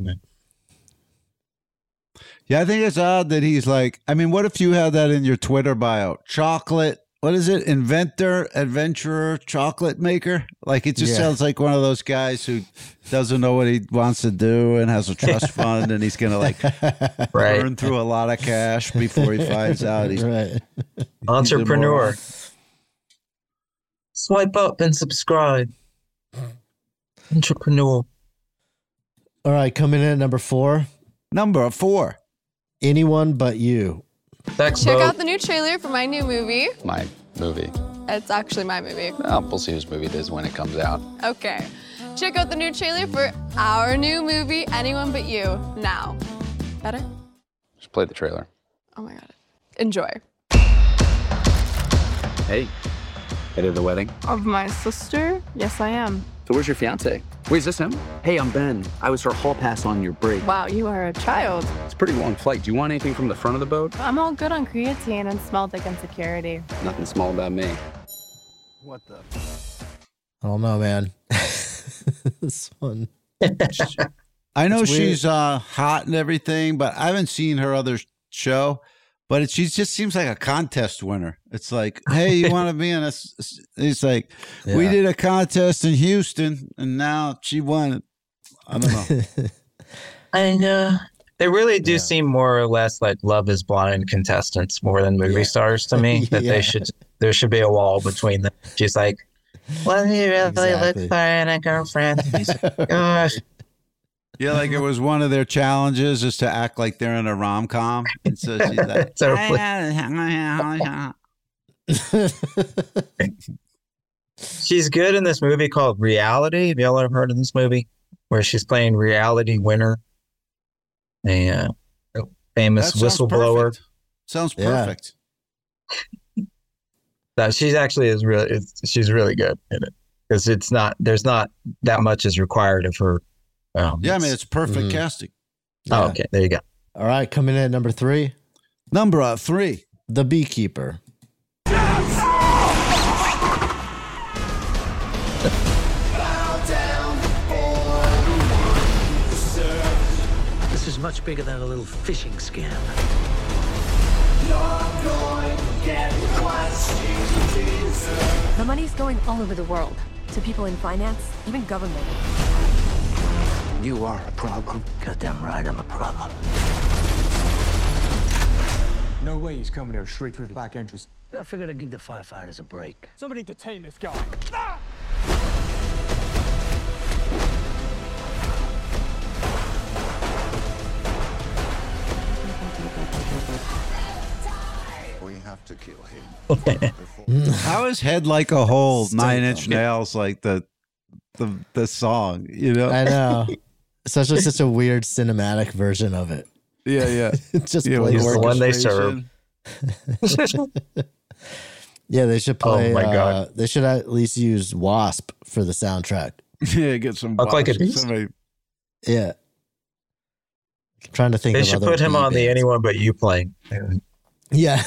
[SPEAKER 5] Yeah, I think it's odd that he's like, I mean, what if you had that in your Twitter bio? Chocolate, what is it? Inventor, adventurer, chocolate maker? Like, it just sounds like one of those guys who doesn't know what he wants to do and has a trust fund and he's going to like burn through a lot of cash before he finds out he's
[SPEAKER 7] entrepreneur. Swipe up and subscribe. Entrepreneur.
[SPEAKER 6] All right, coming in at number 4.
[SPEAKER 5] Number 4.
[SPEAKER 6] Anyone But You.
[SPEAKER 17] Check out the new trailer for my new movie.
[SPEAKER 18] My movie.
[SPEAKER 17] It's actually my movie.
[SPEAKER 18] We'll see whose movie it is when it comes out.
[SPEAKER 17] Okay. Check out the new trailer for our new movie, Anyone But You, now. Better?
[SPEAKER 18] Just play the trailer.
[SPEAKER 17] Oh my God. Enjoy.
[SPEAKER 18] Hey, headed to the wedding?
[SPEAKER 17] Of my sister? Yes, I am.
[SPEAKER 18] So where's your fiance? Wait, is this him? Hey, I'm Ben. I was her hall pass on your break.
[SPEAKER 17] Wow, you are a child.
[SPEAKER 18] It's a pretty long flight. Do you want anything from the front of the boat?
[SPEAKER 17] I'm all good on creatine and small dick and security.
[SPEAKER 18] Nothing small about me.
[SPEAKER 5] What the?
[SPEAKER 6] I don't know, man. This one.
[SPEAKER 5] I know
[SPEAKER 6] It's weird.
[SPEAKER 5] she's hot and everything, but I haven't seen her other show. But she just seems like a contest winner. It's like, hey, you want to be in a? It's like, we did a contest in Houston, and now she won it. I don't know.
[SPEAKER 7] And they really do seem more or less like Love Is Blind contestants more than movie stars to me. That there should be a wall between them. She's like, what do you really look for in a girlfriend? He's like, gosh.
[SPEAKER 5] Yeah, like it was one of their challenges is to act like they're in a rom-com. And so she's like,
[SPEAKER 7] she's good in this movie called Reality. Have y'all ever heard of this movie? Where she's playing reality winner. A famous whistleblower.
[SPEAKER 5] Perfect. Sounds perfect.
[SPEAKER 7] No, she's actually she's really good in it. Because there's not that much is required of her.
[SPEAKER 5] Yeah, I mean, it's perfect casting.
[SPEAKER 7] Oh, okay. There you go.
[SPEAKER 6] All right, coming in at number 3.
[SPEAKER 5] Number 3.
[SPEAKER 6] The Beekeeper.
[SPEAKER 19] This is much bigger than a little fishing scam.
[SPEAKER 15] The money's going all over the world. To people in finance, even government.
[SPEAKER 19] You are a problem. Goddamn right, I'm a problem.
[SPEAKER 13] No way he's coming here straight through the back entrance.
[SPEAKER 19] I figured I'd give the firefighters a break.
[SPEAKER 13] Somebody detain this guy.
[SPEAKER 3] We have to kill him.
[SPEAKER 5] How is Head Like a Hole, 9 Inch Nails, like the song, you know?
[SPEAKER 6] I know. Especially such a weird cinematic version of it.
[SPEAKER 5] Yeah.
[SPEAKER 6] Just
[SPEAKER 5] Yeah,
[SPEAKER 6] play
[SPEAKER 7] He's the one they serve.
[SPEAKER 6] Yeah, they should play.
[SPEAKER 7] Oh my God.
[SPEAKER 6] They should at least use Wasp for the soundtrack.
[SPEAKER 5] Yeah, get some.
[SPEAKER 7] Look like a beast.
[SPEAKER 5] Somebody.
[SPEAKER 6] Yeah. I'm trying to think
[SPEAKER 7] They
[SPEAKER 6] of
[SPEAKER 7] should
[SPEAKER 6] other
[SPEAKER 7] put him
[SPEAKER 6] bee
[SPEAKER 7] on the
[SPEAKER 6] bands.
[SPEAKER 7] Anyone But You playing.
[SPEAKER 6] Yeah.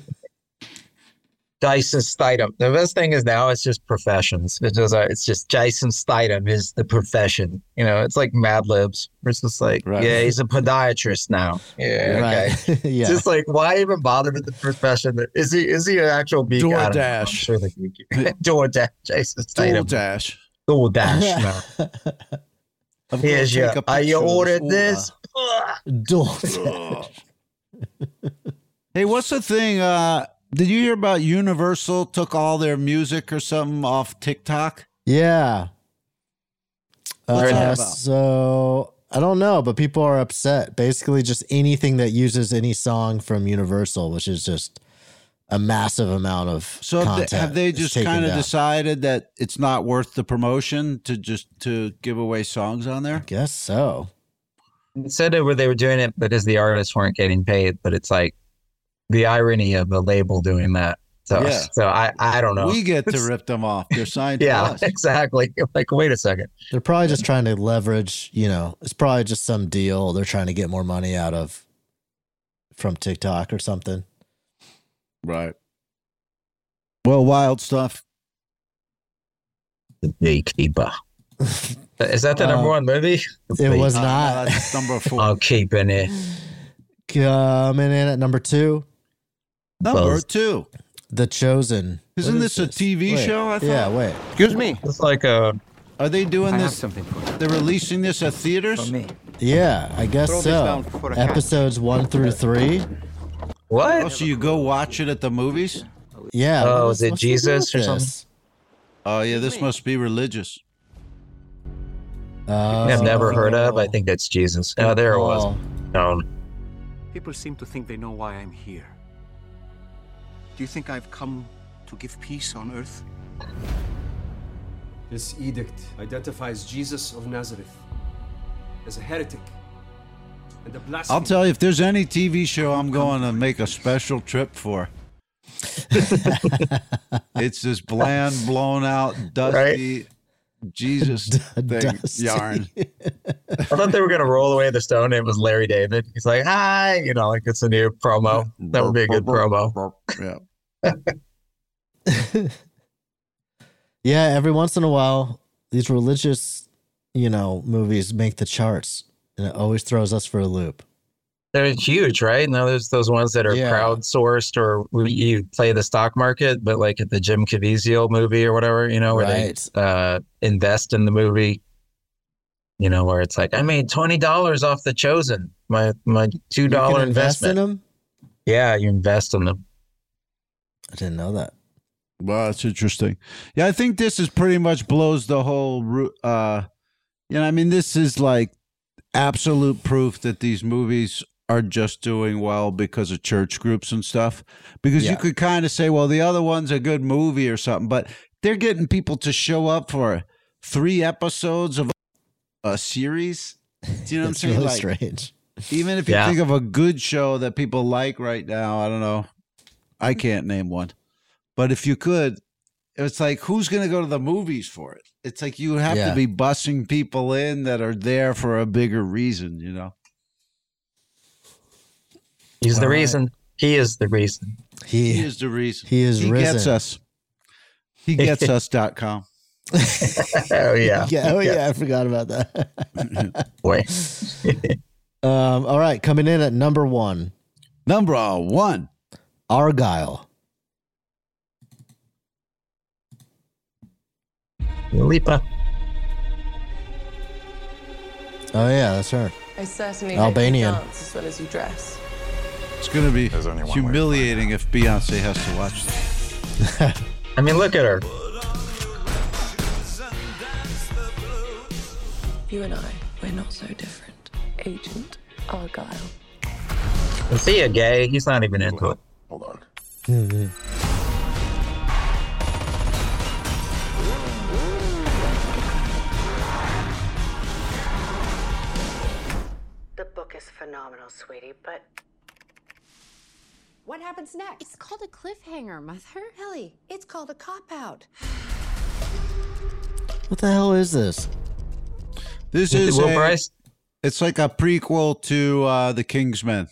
[SPEAKER 7] Jason Statham. The best thing is now it's just professions. It's just Jason Statham is the profession. You know, it's like Mad Libs. It's just like, yeah, he's a podiatrist now. Yeah, okay.
[SPEAKER 6] Right. Yeah.
[SPEAKER 7] Just like, why even bother with the profession? Is he an actual beak?
[SPEAKER 5] DoorDash.
[SPEAKER 7] I'm sure they can DoorDash. Jason Statham.
[SPEAKER 5] DoorDash.
[SPEAKER 7] DoorDash. No. Here's your. You ordered this.
[SPEAKER 6] DoorDash.
[SPEAKER 5] Hey, what's the thing? Did you hear about Universal took all their music or something off TikTok?
[SPEAKER 6] Yeah.
[SPEAKER 5] What's that about?
[SPEAKER 6] So I don't know, but people are upset. Basically, just anything that uses any song from Universal, which is just a massive amount of content.
[SPEAKER 5] Have they
[SPEAKER 6] is
[SPEAKER 5] just
[SPEAKER 6] taken
[SPEAKER 5] kind of
[SPEAKER 6] down.
[SPEAKER 5] decided that it's not worth the promotion to give away songs on there?
[SPEAKER 6] Guess so.
[SPEAKER 7] It said they were doing it because the artists weren't getting paid, but it's like the irony of a label doing that. So,
[SPEAKER 5] Yeah.
[SPEAKER 7] so I don't know.
[SPEAKER 5] We get to rip them off. They're signed to
[SPEAKER 7] Yeah,
[SPEAKER 5] us.
[SPEAKER 7] exactly. Like, wait a second.
[SPEAKER 6] They're probably just trying to leverage, it's probably just some deal they're trying to get more money out of from TikTok or something.
[SPEAKER 5] Right. Well, wild stuff.
[SPEAKER 7] The Beekeeper. Is that the number one movie?
[SPEAKER 6] It was not.
[SPEAKER 5] That's number 4.
[SPEAKER 7] I'll keep in it.
[SPEAKER 6] Coming in at number 2.
[SPEAKER 5] Number 2.
[SPEAKER 6] The Chosen.
[SPEAKER 5] Isn't
[SPEAKER 6] What
[SPEAKER 5] this
[SPEAKER 6] is
[SPEAKER 5] a TV
[SPEAKER 6] Wait.
[SPEAKER 5] show? I thought.
[SPEAKER 6] Yeah, wait.
[SPEAKER 5] Excuse me.
[SPEAKER 7] It's like a.
[SPEAKER 5] Are they doing
[SPEAKER 19] I have
[SPEAKER 5] this?
[SPEAKER 19] something for you.
[SPEAKER 5] They're releasing this at theaters?
[SPEAKER 19] For me.
[SPEAKER 6] Yeah, I guess
[SPEAKER 19] Throw this
[SPEAKER 6] so.
[SPEAKER 19] down for a cat.
[SPEAKER 6] Episodes 1 through 3.
[SPEAKER 7] What?
[SPEAKER 5] Oh, so you go watch it at the movies?
[SPEAKER 6] Yeah.
[SPEAKER 7] Oh,
[SPEAKER 6] what
[SPEAKER 7] is it
[SPEAKER 6] what's the deal
[SPEAKER 7] Jesus
[SPEAKER 6] with
[SPEAKER 7] or something?
[SPEAKER 6] this?
[SPEAKER 5] Oh, yeah, this must be religious.
[SPEAKER 7] I've never heard of. I think that's Jesus. Oh, there it was.
[SPEAKER 6] Oh.
[SPEAKER 7] Known.
[SPEAKER 19] People seem to think they know why I'm here. Do you think I've come to give peace on earth?
[SPEAKER 20] This edict identifies Jesus of Nazareth as a heretic and a blasphemer.
[SPEAKER 5] I'll tell you, if there's any TV show I'm going to make a special trip for, it's this bland, blown out, dusty Jesus thing
[SPEAKER 6] Dusty.
[SPEAKER 5] yarn.
[SPEAKER 7] I thought they were going to roll away the stone. It was Larry David. He's like, hi, like it's a new promo. That would be a good promo.
[SPEAKER 5] Yeah.
[SPEAKER 6] Yeah, every once in a while, these religious, movies make the charts, and it always throws us for a loop.
[SPEAKER 7] They're huge, right? Now there's those ones that are
[SPEAKER 6] Yeah.
[SPEAKER 7] crowdsourced or you play the stock market, but like at the Jim Caviezel movie or whatever, where
[SPEAKER 6] Right.
[SPEAKER 7] they invest in the movie, where it's like, I made $20 off The Chosen, my $2
[SPEAKER 6] You can invest
[SPEAKER 7] investment.
[SPEAKER 6] in them?
[SPEAKER 7] Yeah, you invest in them.
[SPEAKER 6] I didn't know that.
[SPEAKER 5] Well, that's interesting. Yeah, I think this is pretty much blows the whole this is like absolute proof that these movies are just doing well because of church groups and stuff. Because you could kind of say, well, the other one's a good movie or something, but they're getting people to show up for 3 episodes of a series. Do you know what I'm
[SPEAKER 6] It's
[SPEAKER 5] saying?
[SPEAKER 6] really
[SPEAKER 5] Like,
[SPEAKER 6] strange.
[SPEAKER 5] even if you think of a good show that people like right now, I don't know. I can't name one. But if you could, it's like, who's going to go to the movies for it? It's like you have to be bussing people in that are there for a bigger reason,
[SPEAKER 7] He's the reason. He is the reason.
[SPEAKER 5] He is the reason.
[SPEAKER 6] He is
[SPEAKER 5] He
[SPEAKER 6] risen.
[SPEAKER 5] gets us. He gets us.com.
[SPEAKER 7] Oh, yeah.
[SPEAKER 6] Yeah, I forgot about that.
[SPEAKER 7] Boy.
[SPEAKER 6] All right, coming in at number 1.
[SPEAKER 5] Number 1.
[SPEAKER 6] Argyle.
[SPEAKER 7] Lipa.
[SPEAKER 6] Oh, yeah, that's her.
[SPEAKER 21] I certainly
[SPEAKER 6] Albanian.
[SPEAKER 21] hope you dance as well as you dress.
[SPEAKER 5] It's going to be humiliating if Beyonce has to watch this.
[SPEAKER 7] I mean, look at her.
[SPEAKER 21] You and I, we're not so different. Agent Argyle.
[SPEAKER 7] Is he a gay? He's not even into it.
[SPEAKER 3] Hold on.
[SPEAKER 14] The book is phenomenal, sweetie, but what happens next?
[SPEAKER 22] It's called a cliffhanger, Mother.
[SPEAKER 14] Ellie, it's called a cop-out.
[SPEAKER 6] What the hell is this?
[SPEAKER 5] This is
[SPEAKER 7] Will Bryce?
[SPEAKER 5] It's like a prequel to The Kingsman.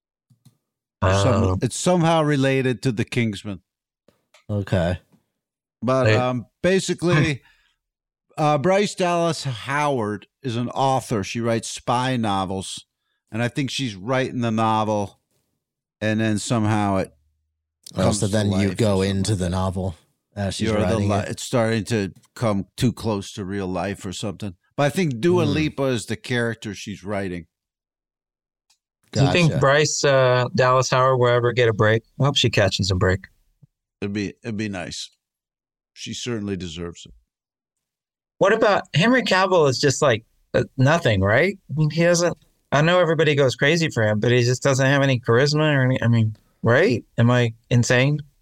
[SPEAKER 7] Oh.
[SPEAKER 5] It's somehow related to The Kingsman.
[SPEAKER 6] Okay.
[SPEAKER 5] But basically, Bryce Dallas Howard is an author. She writes spy novels. And I think she's writing the novel. And then somehow it comes
[SPEAKER 6] so then
[SPEAKER 5] to
[SPEAKER 6] you
[SPEAKER 5] life
[SPEAKER 6] go
[SPEAKER 5] or
[SPEAKER 6] into the novel as she's writing it.
[SPEAKER 5] It's starting to come too close to real life or something. But I think Dua Lipa is the character she's writing.
[SPEAKER 7] Do you think Bryce Dallas Howard will ever get a break? I hope she catches a break.
[SPEAKER 5] It'd be nice. She certainly deserves it.
[SPEAKER 7] What about Henry Cavill? Is just like nothing, right? I mean, he doesn't. I know everybody goes crazy for him, but he just doesn't have any charisma or any. I mean, right? Am I insane?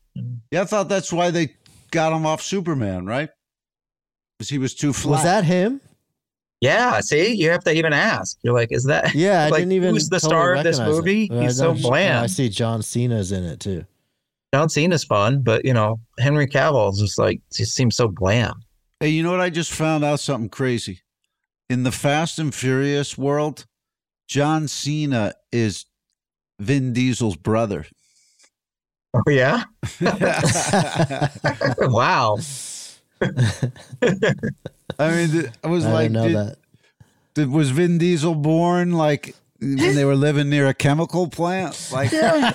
[SPEAKER 5] Yeah, I thought that's why they got him off Superman, right? Because he was too flat.
[SPEAKER 6] Was that him?
[SPEAKER 7] Yeah, see, you have to even ask. You're like, is that?
[SPEAKER 6] Yeah, I
[SPEAKER 7] like,
[SPEAKER 6] didn't even.
[SPEAKER 7] Who's the
[SPEAKER 6] totally
[SPEAKER 7] star of this
[SPEAKER 6] recognize
[SPEAKER 7] movie?
[SPEAKER 6] it.
[SPEAKER 7] He's so bland.
[SPEAKER 6] I see John Cena's in it too.
[SPEAKER 7] John Cena's fun, but Henry Cavill's just just seems so bland.
[SPEAKER 5] Hey, you know what? I just found out something crazy. In the Fast and Furious world, John Cena is Vin Diesel's brother.
[SPEAKER 7] Oh, yeah? Wow.
[SPEAKER 5] I mean, I was
[SPEAKER 6] I didn't know that.
[SPEAKER 5] Was Vin Diesel born like when they were living near a chemical plant? Like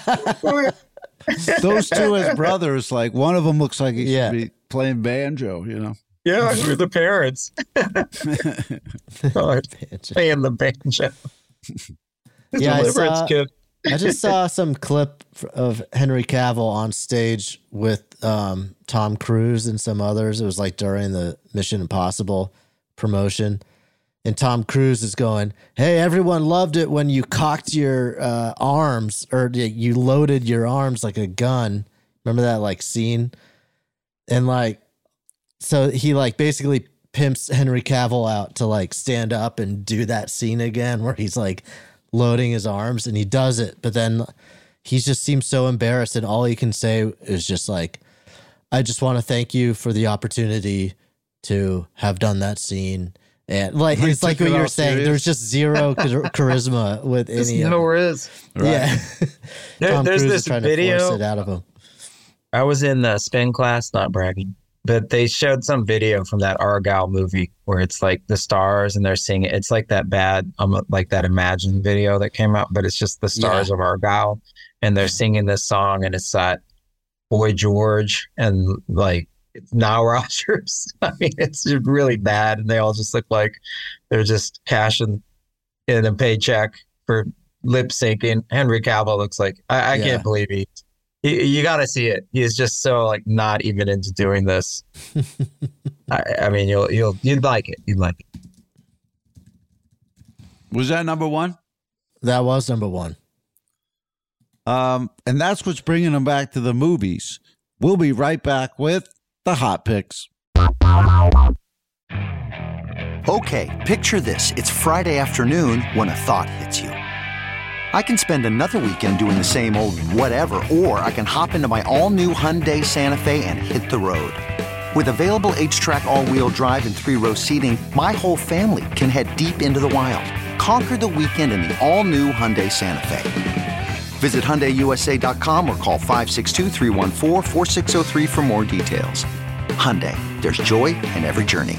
[SPEAKER 5] those two as brothers, like one of them looks like he should be playing banjo,
[SPEAKER 7] Yeah, you're the parents. Playing the banjo.
[SPEAKER 6] I just saw some clip of Henry Cavill on stage with Tom Cruise and some others. It was like during the Mission Impossible promotion. And Tom Cruise is going, hey, everyone loved it when you cocked your arms, or you loaded your arms like a gun. Remember that like scene? And like, so he like basically pimps Henry Cavill out to like stand up and do that scene again where he's like loading his arms, and he does it. But then he just seems so embarrassed, and all he can say is just like, I just want to thank you for the opportunity to have done that scene. And like, it's like what you're saying. Serious? There's just zero charisma with any.
[SPEAKER 7] There is.
[SPEAKER 6] Right. Yeah.
[SPEAKER 7] There's this video.
[SPEAKER 6] To force it out of him.
[SPEAKER 7] I was in the spin class, not bragging, but they showed some video from that Argyle movie where it's like the stars and they're singing. It's like that bad, like that Imagine video that came out, but it's just the stars of Argyle, and they're singing this song, and it's that Boy George and like Nile Rodgers. I mean, it's just really bad, and they all just look like they're just cashing in a paycheck for lip syncing. Henry Cavill looks like I can't believe you got to see it. He's just so like not even into doing this. I mean, you'd like it. You'd like it.
[SPEAKER 5] Was that number one?
[SPEAKER 6] That was number one.
[SPEAKER 5] And that's what's bringing them back to the movies. We'll be right back with the hot picks.
[SPEAKER 1] Okay, picture this. It's Friday afternoon when a thought hits you. I can spend another weekend doing the same old whatever, or I can hop into my all-new Hyundai Santa Fe and hit the road. With available H-Track all-wheel drive and 3-row seating, my whole family can head deep into the wild. Conquer the weekend in the all-new Hyundai Santa Fe. Visit HyundaiUSA.com or call 562-314-4603 for more details. Hyundai, there's joy in every journey.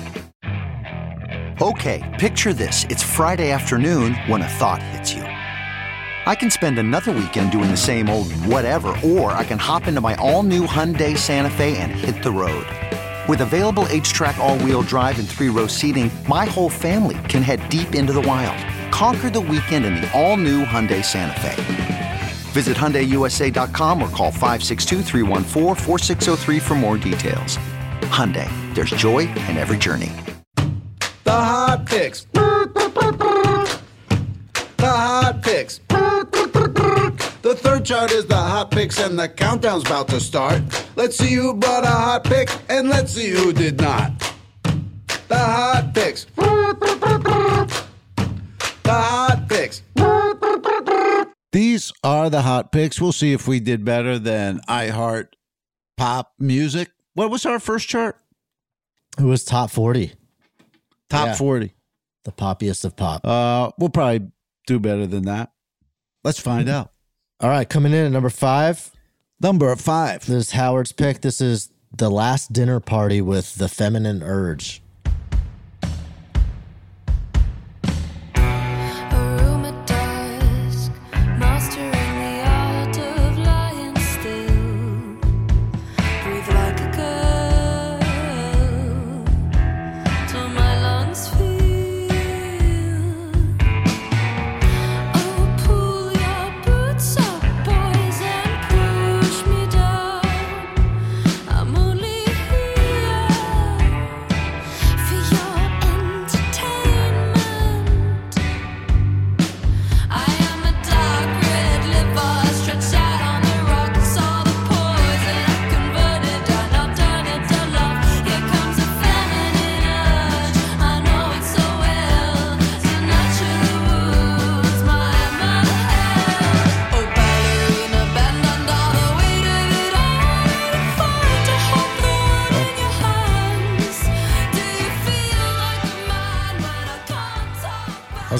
[SPEAKER 1] Okay, picture this. It's Friday afternoon when a thought hits you. I can spend another weekend doing the same old whatever, or I can hop into my all-new Hyundai Santa Fe and hit the road. With available H-Track all-wheel drive and 3-row seating, my whole family can head deep into the wild. Conquer the weekend in the all-new Hyundai Santa Fe. Visit HyundaiUSA.com or call 562-314-4603 for more details. Hyundai, there's joy in every journey.
[SPEAKER 5] The hot picks. The hot picks. The third chart is the hot picks, and the countdown's about to start. Let's see who brought a hot pick, and let's see who did not. The hot picks. The hot picks. These are the hot picks. We'll see if we did better than iHeart Pop Music. What was our first chart?
[SPEAKER 6] It was top 40.
[SPEAKER 5] Top 40.
[SPEAKER 6] The poppiest of pop.
[SPEAKER 5] We'll probably do better than that. Let's find out.
[SPEAKER 6] All right, coming in at number 5.
[SPEAKER 5] Number 5.
[SPEAKER 6] This is Howard's pick. This is The Last Dinner Party with The Feminine Urge.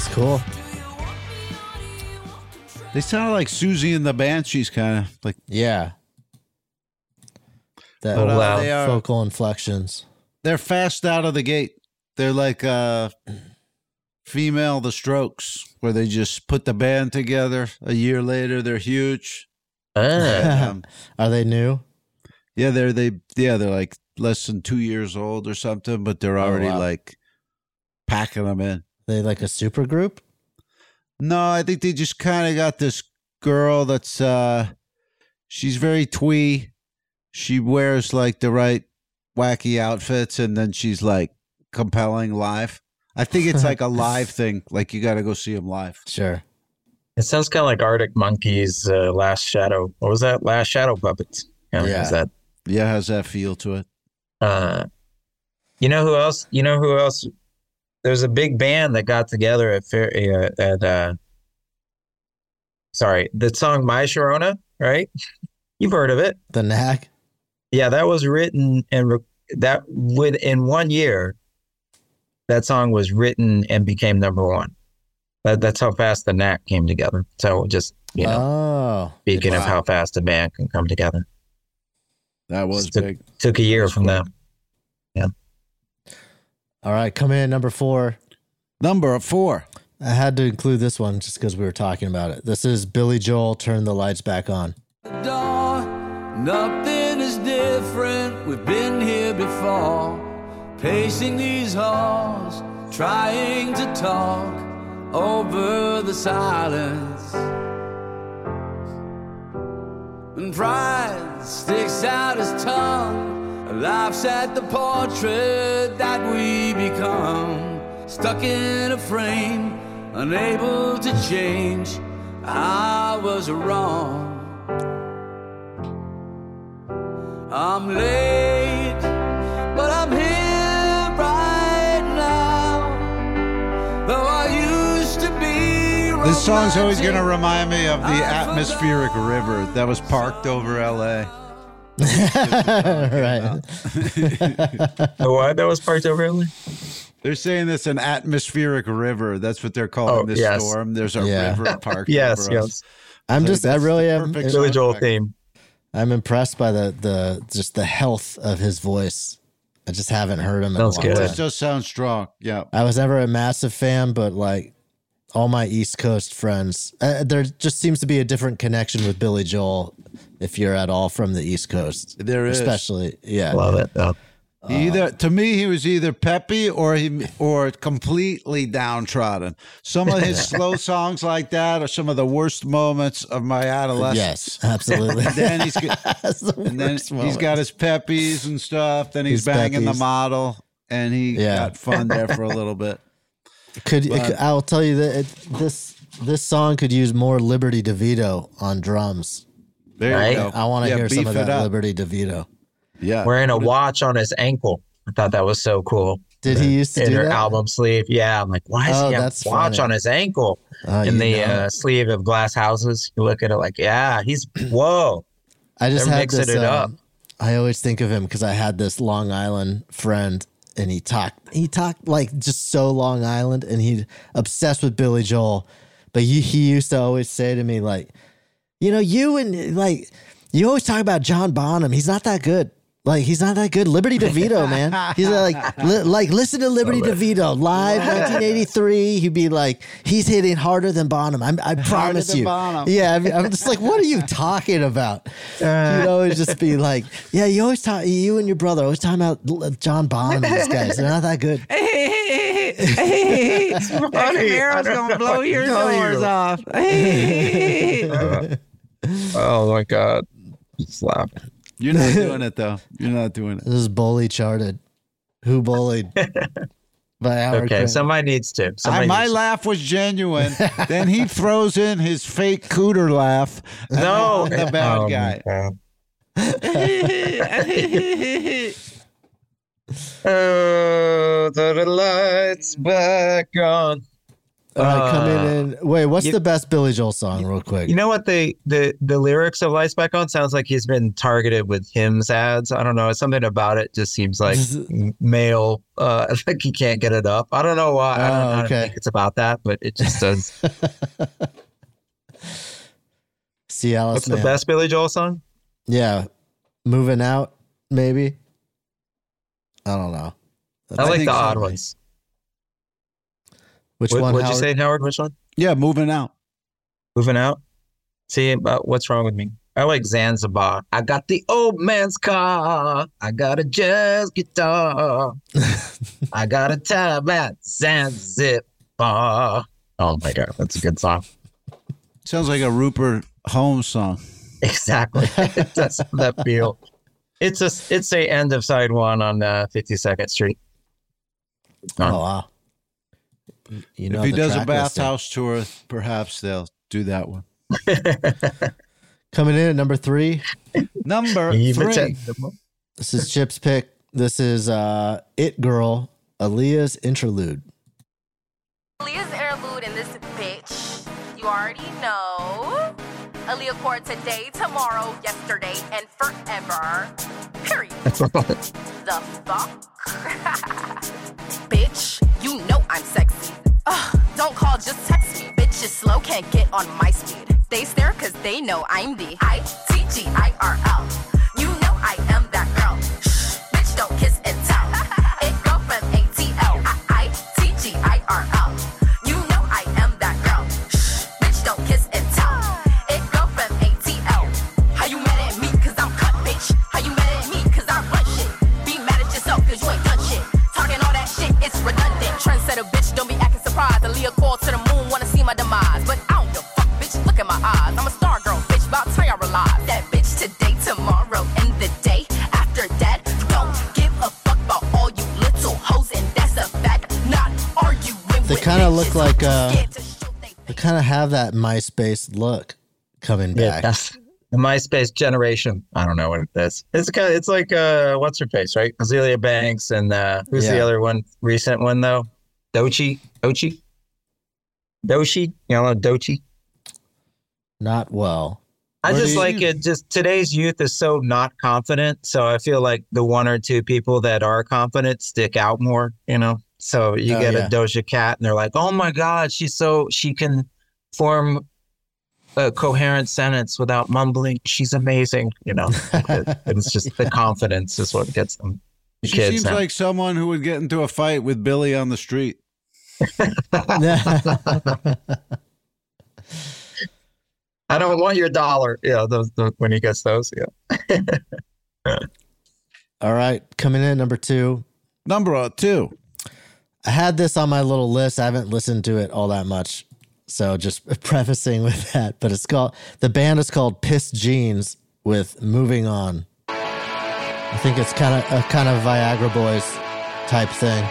[SPEAKER 6] was cool.
[SPEAKER 5] They sounded like Susie and the Banshees, kind of like.
[SPEAKER 6] Yeah. That
[SPEAKER 5] They are,
[SPEAKER 6] vocal inflections.
[SPEAKER 5] They're fast out of the gate. They're like female The Strokes, where they just put the band together. A year later, they're huge.
[SPEAKER 6] Are they new?
[SPEAKER 5] Yeah, they're like less than 2 years old or something, but they're already like packing them in.
[SPEAKER 6] They like a super group?
[SPEAKER 5] No, I think they just kind of got this girl that's she's very twee. She wears like the right wacky outfits, and then she's like compelling live. I think it's like a live thing. Like you got to go see them live.
[SPEAKER 6] Sure.
[SPEAKER 7] It sounds kind of like Arctic Monkeys' Last Shadow. What was that? Last Shadow Puppets.
[SPEAKER 5] Yeah.
[SPEAKER 7] Is that?
[SPEAKER 5] Yeah, has that feel to it.
[SPEAKER 7] You know who else? There's a big band that got together at the song My Sharona, right? You've heard of it.
[SPEAKER 6] The Knack?
[SPEAKER 7] Yeah, that was written in 1 year. That song was written and became number one. That's how fast the Knack came together. So just, speaking of how fast a band can come together.
[SPEAKER 5] That was big.
[SPEAKER 7] Took a year from them. Yeah.
[SPEAKER 6] All right, come in number 4.
[SPEAKER 5] Number 4.
[SPEAKER 6] I had to include this one just because we were talking about it. This is Billy Joel, Turn the Lights Back On.
[SPEAKER 2] Nothing is different. We've been here before. Pacing these halls, trying to talk over the silence. And pride sticks out his tongue, laughs at the portrait that we become. Stuck in a frame, unable to change. I was wrong. I'm late, but I'm here right now. Though I used to be romantic.
[SPEAKER 5] This song's always going to remind me of the atmospheric river that was parked over L.A.
[SPEAKER 6] Right.
[SPEAKER 7] What? That was parked over LA?
[SPEAKER 5] They're saying it's an atmospheric river. That's what they're calling this storm. There's a river parked over us.
[SPEAKER 6] I really am.
[SPEAKER 7] Billy Joel theme.
[SPEAKER 6] I'm impressed by just the health of his voice. I just haven't heard him in a long time.
[SPEAKER 5] It does sound strong. Yeah.
[SPEAKER 6] I was never a massive fan, but like all my East Coast friends, there just seems to be a different connection with Billy Joel if you're at all from the East Coast.
[SPEAKER 5] There is.
[SPEAKER 6] Especially, yeah.
[SPEAKER 7] Love it.
[SPEAKER 5] To me, he was either peppy or completely downtrodden. Some of his slow songs like that are some of the worst moments of my adolescence.
[SPEAKER 6] Yes, absolutely.
[SPEAKER 5] Then he's got his peppies and stuff. Then he's banging the model, and he got fun there for a little bit.
[SPEAKER 6] I'll tell you that this song could use more Liberty DeVito on drums.
[SPEAKER 5] There you go.
[SPEAKER 6] I want to hear some of that Liberty DeVito.
[SPEAKER 5] Yeah,
[SPEAKER 7] wearing a watch on his ankle. I thought that was so cool.
[SPEAKER 6] Did he used to do
[SPEAKER 7] her
[SPEAKER 6] that?
[SPEAKER 7] album sleeve? Yeah, I'm like, why does he have a watch on his ankle in the sleeve of Glass Houses? You look at it like, he's whoa.
[SPEAKER 6] I just
[SPEAKER 7] They're
[SPEAKER 6] had
[SPEAKER 7] mixing
[SPEAKER 6] this.
[SPEAKER 7] it up.
[SPEAKER 6] I always think of him because I had this Long Island friend, and he talked like just so Long Island, and he's obsessed with Billy Joel. But he used to always say to me like, you always talk about John Bonham. He's not that good. Like, he's not that good. Liberty DeVito, man. He's like listen to Liberty DeVito live 1983. He'd be like, he's hitting harder than Bonham. I promise you. Yeah, I'm just like, what are you talking about? He'd always just be like, yeah, you and your brother always talking about John Bonham and these guys. They're not that good.
[SPEAKER 2] Hey, Camaro's gonna blow your doors off.
[SPEAKER 7] Oh my God. Just laugh.
[SPEAKER 5] You're not doing it, though. You're not doing it.
[SPEAKER 6] This is Bully Charted. Who bullied? By Howard
[SPEAKER 7] Okay,
[SPEAKER 6] Kramer.
[SPEAKER 7] somebody needs to.
[SPEAKER 5] My laugh was genuine. Then he throws in his fake cooter laugh.
[SPEAKER 7] No.
[SPEAKER 5] I'm the bad guy.
[SPEAKER 7] Oh, the lights back on.
[SPEAKER 6] All right, coming in. Wait, what's the best Billy Joel song, real quick?
[SPEAKER 7] You know what the lyrics of Lights Back On sounds like he's been targeted with Hims ads. I don't know. Something about it just seems like male. Like he can't get it up. I don't know why. I don't think it's about that, but it just does.
[SPEAKER 6] Cialis,
[SPEAKER 7] what's the best Billy Joel song?
[SPEAKER 6] Yeah, Moving Out, maybe. I don't know.
[SPEAKER 7] I like the odd ones.
[SPEAKER 6] Which one?
[SPEAKER 7] What'd you say, Howard? Which one?
[SPEAKER 5] Yeah, Moving Out.
[SPEAKER 7] Moving Out. See, what's wrong with me? I like Zanzibar. I got the old man's car. I got a jazz guitar. I got a tab at Zanzibar. Oh my God, that's a good song.
[SPEAKER 5] Sounds like a Rupert Holmes song.
[SPEAKER 7] Exactly. It does have that feel. It's a end of side one on 52nd Street.
[SPEAKER 6] Oh wow. You know,
[SPEAKER 5] if he does a bathhouse tour, perhaps they'll do that one.
[SPEAKER 6] Coming in at number 3.
[SPEAKER 5] Number 3.
[SPEAKER 6] This is Chip's pick. This is It Girl, Aaliyah's interlude.
[SPEAKER 4] Aaliyah's interlude in this bitch. You already know. Aaliyah for today, tomorrow, yesterday, and forever. Period. The fuck? Bitch, you know I'm sexy. Don't call, just text me. Bitch is slow, can't get on my speed. They stare cause they know I'm the ITGIRL. You know I am that girl. Shh, bitch, don't kiss and tell. It go from ATL. ITGIRL. You know I am that girl. Shh, bitch, don't kiss and tell. It go from ATL. How you mad at me cause I'm cut, bitch? How you mad at me cause I run shit? Be mad at yourself cause you ain't done shit. Talking all that shit, it's redundant. Trendsetter, bitch, don't be acting surprised. Aaliyah called to the moon, wanna see my demise. But I don't give a fuck, bitch, look at my eyes. I'm a star girl, bitch, about time y'all realize. That bitch today, tomorrow, and the day after that. Don't give a fuck about all you little hoes, and that's a fact. Not arguing
[SPEAKER 6] They kind of look like, they kind of have that MySpace look coming back.
[SPEAKER 7] That's the MySpace generation. I don't know what it is. It's like what's her face, right? Azealia Banks and who's the other one? Recent one though, Doechii. You know, Doechii.
[SPEAKER 6] Not well.
[SPEAKER 7] I just like it. Just today's youth is so not confident. So I feel like the one or two people that are confident stick out more. You know. So you get a Doja Cat, and they're like, "Oh my God, she can form a coherent sentence without mumbling. She's amazing." You know, it's just the confidence is what gets them.
[SPEAKER 5] She seems like someone who would get into a fight with Billy on the street.
[SPEAKER 7] I don't want your dollar. Yeah, those when he gets those. Yeah.
[SPEAKER 6] All right, coming in number 2.
[SPEAKER 5] Number 2.
[SPEAKER 6] I had this on my little list. I haven't listened to it all that much, so just prefacing with that. But the band is called Piss Jeans with "Moving On." I think it's kind of Viagra Boys type thing.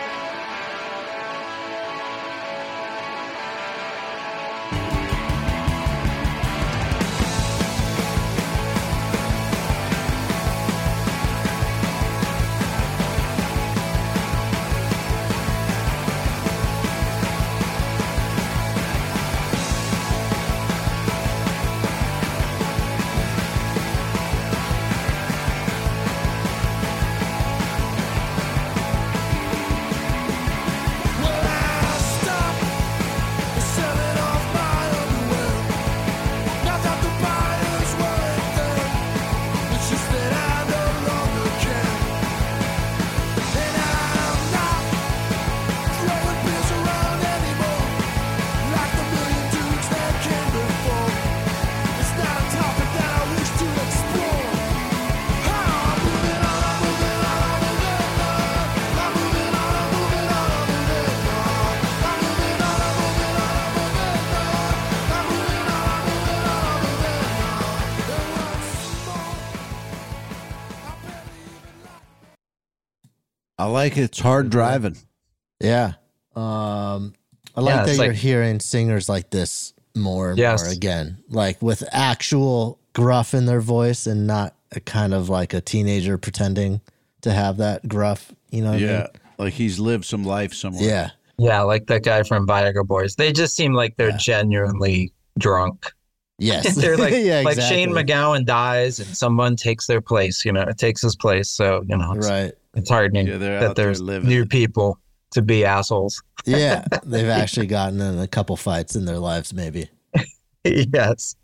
[SPEAKER 5] I like it. It's hard driving.
[SPEAKER 6] Yeah. I like that you're hearing singers like this more and more again, like with actual gruff in their voice and not a kind of like a teenager pretending to have that gruff, you know what I mean?
[SPEAKER 5] Like he's lived some life somewhere.
[SPEAKER 6] Yeah.
[SPEAKER 7] Yeah, like that guy from Viagra Boys. They just seem like they're genuinely drunk.
[SPEAKER 6] Yes.
[SPEAKER 7] They're like,
[SPEAKER 6] Yeah,
[SPEAKER 7] like
[SPEAKER 6] exactly.
[SPEAKER 7] Shane McGowan dies and someone takes their place, takes his place. So, it's hardening that there's new people to be assholes.
[SPEAKER 6] Yeah, they've actually gotten in a couple fights in their lives, maybe.
[SPEAKER 7] Yes.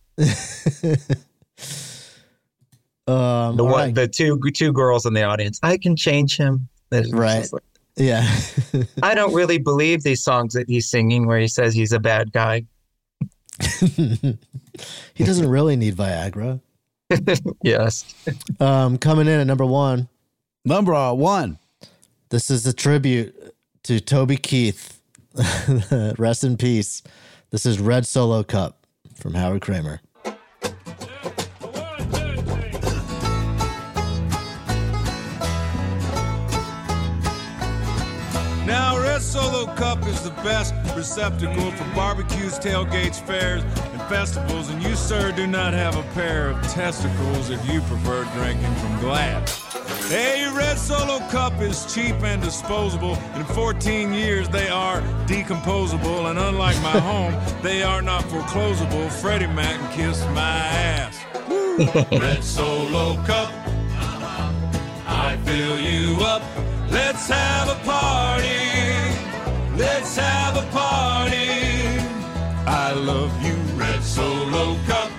[SPEAKER 7] The two girls in the audience. I can change him.
[SPEAKER 6] Right. Yeah.
[SPEAKER 7] I don't really believe these songs that he's singing where he says he's a bad guy.
[SPEAKER 6] He doesn't really need Viagra.
[SPEAKER 7] Yes.
[SPEAKER 6] Coming in at number one.
[SPEAKER 5] Number one.
[SPEAKER 6] This is a tribute to Toby Keith. Rest in peace. This is Red Solo Cup from Howard Kramer.
[SPEAKER 8] Now, Red Solo Cup is the best receptacle for barbecues, tailgates, fairs, and festivals. And you, sir, do not have a pair of testicles if you prefer drinking from glass. Hey, Red Solo Cup is cheap and disposable. In 14 years, they are decomposable. And unlike my home, they are not foreclosable. Freddie Mac kissed my ass. Woo. Red Solo Cup, I fill you up. Let's have a party. Let's have a party. I love you, Red Solo Cup.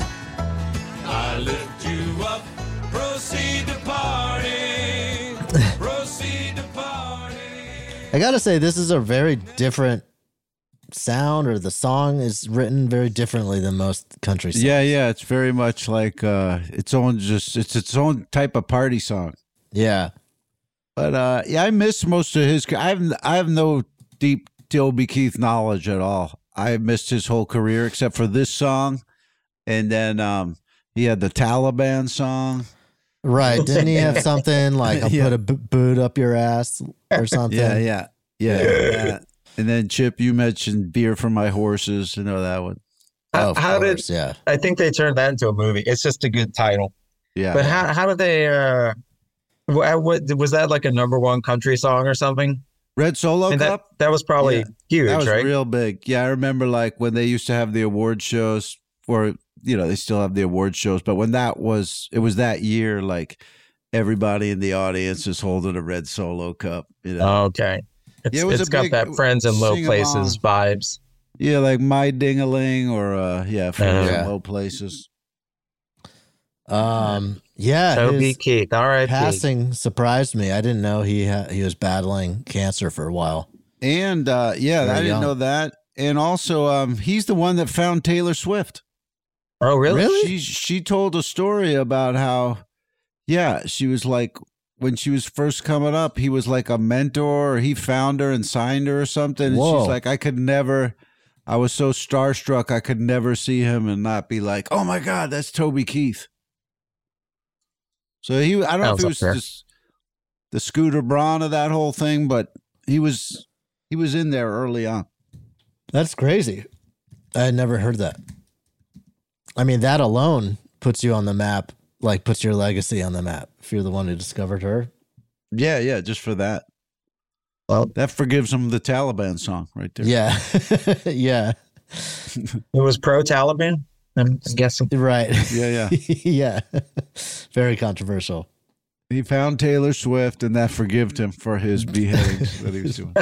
[SPEAKER 8] I lift you up. Proceed to party. Proceed to party.
[SPEAKER 6] I gotta say, this is a very different sound, or the song is written very differently than most country songs.
[SPEAKER 5] Yeah. It's very much like its own type of party song.
[SPEAKER 6] Yeah.
[SPEAKER 5] But I miss most of his. I have no deep Toby Keith knowledge at all. I missed his whole career except for this song, and then he had the Taliban song.
[SPEAKER 6] Right? Didn't he have something like "I'll put a boot up your ass" or something?
[SPEAKER 5] Yeah. And then Chip, you mentioned "Beer for My Horses." You know that one.
[SPEAKER 7] I think they turned that into a movie. It's just a good title.
[SPEAKER 5] Yeah.
[SPEAKER 7] But how did they? What was that, like a number one country song or something?
[SPEAKER 5] Red Solo Cup?
[SPEAKER 7] That was probably huge,
[SPEAKER 5] that was
[SPEAKER 7] right?
[SPEAKER 5] Real big. Yeah, I remember like when they used to have the award shows, or they still have the award shows, but when it was that year, like everybody in the audience is holding a Red Solo Cup.
[SPEAKER 7] Okay. It's got that Friends in Low Places vibes.
[SPEAKER 5] Yeah, like My Ding-a-Ling or Friends in Low Places.
[SPEAKER 6] Yeah,
[SPEAKER 7] Toby Keith. All right,
[SPEAKER 6] passing surprised me. I didn't know he was battling cancer for a while.
[SPEAKER 5] And I didn't know that. And also, he's the one that found Taylor Swift.
[SPEAKER 7] Oh, really?
[SPEAKER 5] She told a story about how, she was like, when she was first coming up, he was like a mentor. Or he found her and signed her or something. And she's like, I was so starstruck, I could never see him and not be like, oh my God, that's Toby Keith. So I don't know if he was just the Scooter Braun of that whole thing, but he was in there early on.
[SPEAKER 6] That's crazy. I had never heard that. I mean, that alone puts you on the map, like puts your legacy on the map if you're the one who discovered her.
[SPEAKER 5] Yeah, just for that. Well, that forgives him the Taliban song right there.
[SPEAKER 6] Yeah. Yeah.
[SPEAKER 7] It was pro-Taliban, I'm guessing.
[SPEAKER 6] Right.
[SPEAKER 5] Yeah.
[SPEAKER 6] Yeah. Very controversial.
[SPEAKER 5] He found Taylor Swift, and that forgived him for his beheadings that he was doing.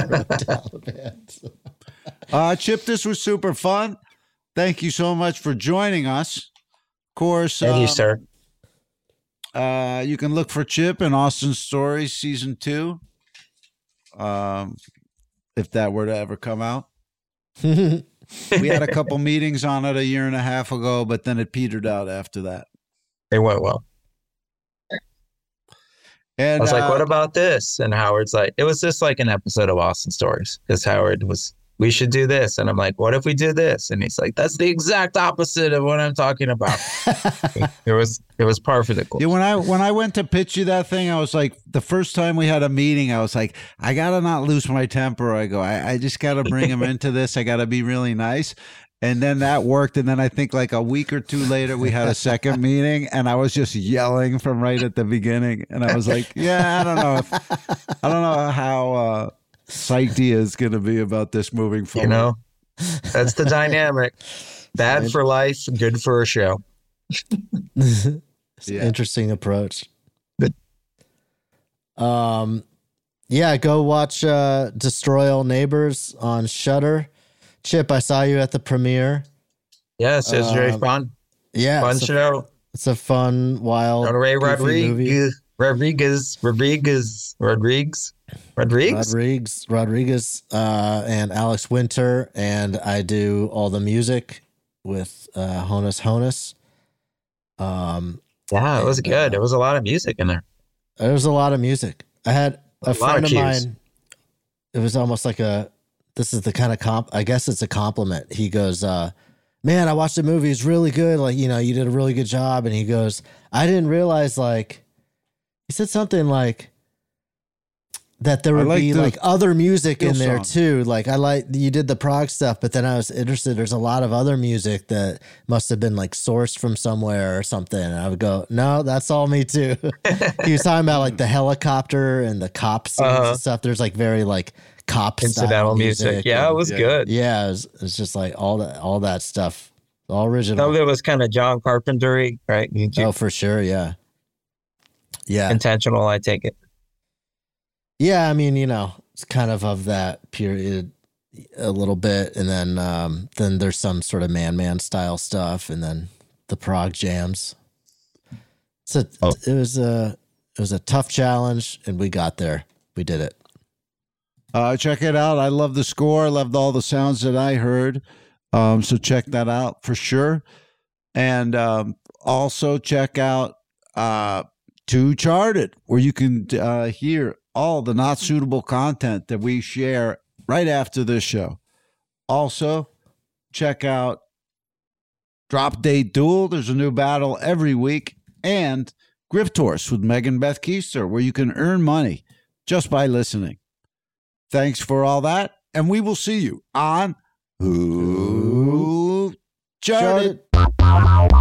[SPEAKER 5] Chip, this was super fun. Thank you so much for joining us. Of course.
[SPEAKER 7] Thank you, sir.
[SPEAKER 5] You can look for Chip in Austin Stories Season 2. If that were to ever come out. We had a couple meetings on it a year and a half ago, but then it petered out after that.
[SPEAKER 7] It went well.
[SPEAKER 5] And
[SPEAKER 7] I was like, what about this? And Howard's like, it was just like an episode of Austin Stories, because Howard was, we should do this. And I'm like, what if we do this? And he's like, that's the exact opposite of what I'm talking about. It was perfect.
[SPEAKER 5] Yeah, when I went to pitch you that thing, I was like, the first time we had a meeting, I was like, I gotta not lose my temper. I go, I just gotta bring him into this. I gotta be really nice. And then that worked. And then I think like a week or two later, we had a second meeting, and I was just yelling from right at the beginning. And I was like, yeah, I don't know how idea is going to be about this moving forward.
[SPEAKER 7] You know, that's the dynamic. Bad for life, good for a show.
[SPEAKER 6] Interesting approach. Yeah, go watch Destroy All Neighbors on Shudder. Chip, I saw you at the premiere.
[SPEAKER 7] Yes, it's very fun.
[SPEAKER 6] Yeah,
[SPEAKER 7] fun show.
[SPEAKER 6] It's a fun, wild,
[SPEAKER 7] Ray
[SPEAKER 6] movie.
[SPEAKER 7] Rodriguez,
[SPEAKER 6] and Alex Winter, and I do all the music with Honus.
[SPEAKER 7] Yeah, it was good. There was a lot of music in there.
[SPEAKER 6] There was a lot of music. I had a friend of mine. It was almost like this is the kind of I guess it's a compliment. He goes, man, I watched the movie. It's really good. Like, you know, you did a really good job. And he goes, I didn't realize, like, he said something like that there would be like other music in there too. Like, you did the prog stuff, but then I was interested. There's a lot of other music that must have been like sourced from somewhere or something. And I would go, no, that's all me too. He was talking about like the helicopter and the cop scenes and stuff. There's like very like cop
[SPEAKER 7] incidental music. Yeah, it was good.
[SPEAKER 6] Yeah, it's just like all that stuff, all original.
[SPEAKER 7] Some of it was kind of John Carpenter-y, right?
[SPEAKER 6] Oh, for sure. Yeah. Yeah.
[SPEAKER 7] Intentional, I take it.
[SPEAKER 6] Yeah, I mean, you know, it's kind of that period a little bit, and then there's some sort of Man style stuff, and then the prog jams. So it was a tough challenge, and we got there. We did it.
[SPEAKER 5] Check it out. I love the score. I loved all the sounds that I heard. So check that out for sure. And also check out Too Charted, where you can hear all the not suitable content that we share right after this show. Also, check out Drop Date Duel. There's a new battle every week. And Griftors with Megan Beth Keister, where you can earn money just by listening. Thanks for all that. And we will see you on Who Charted.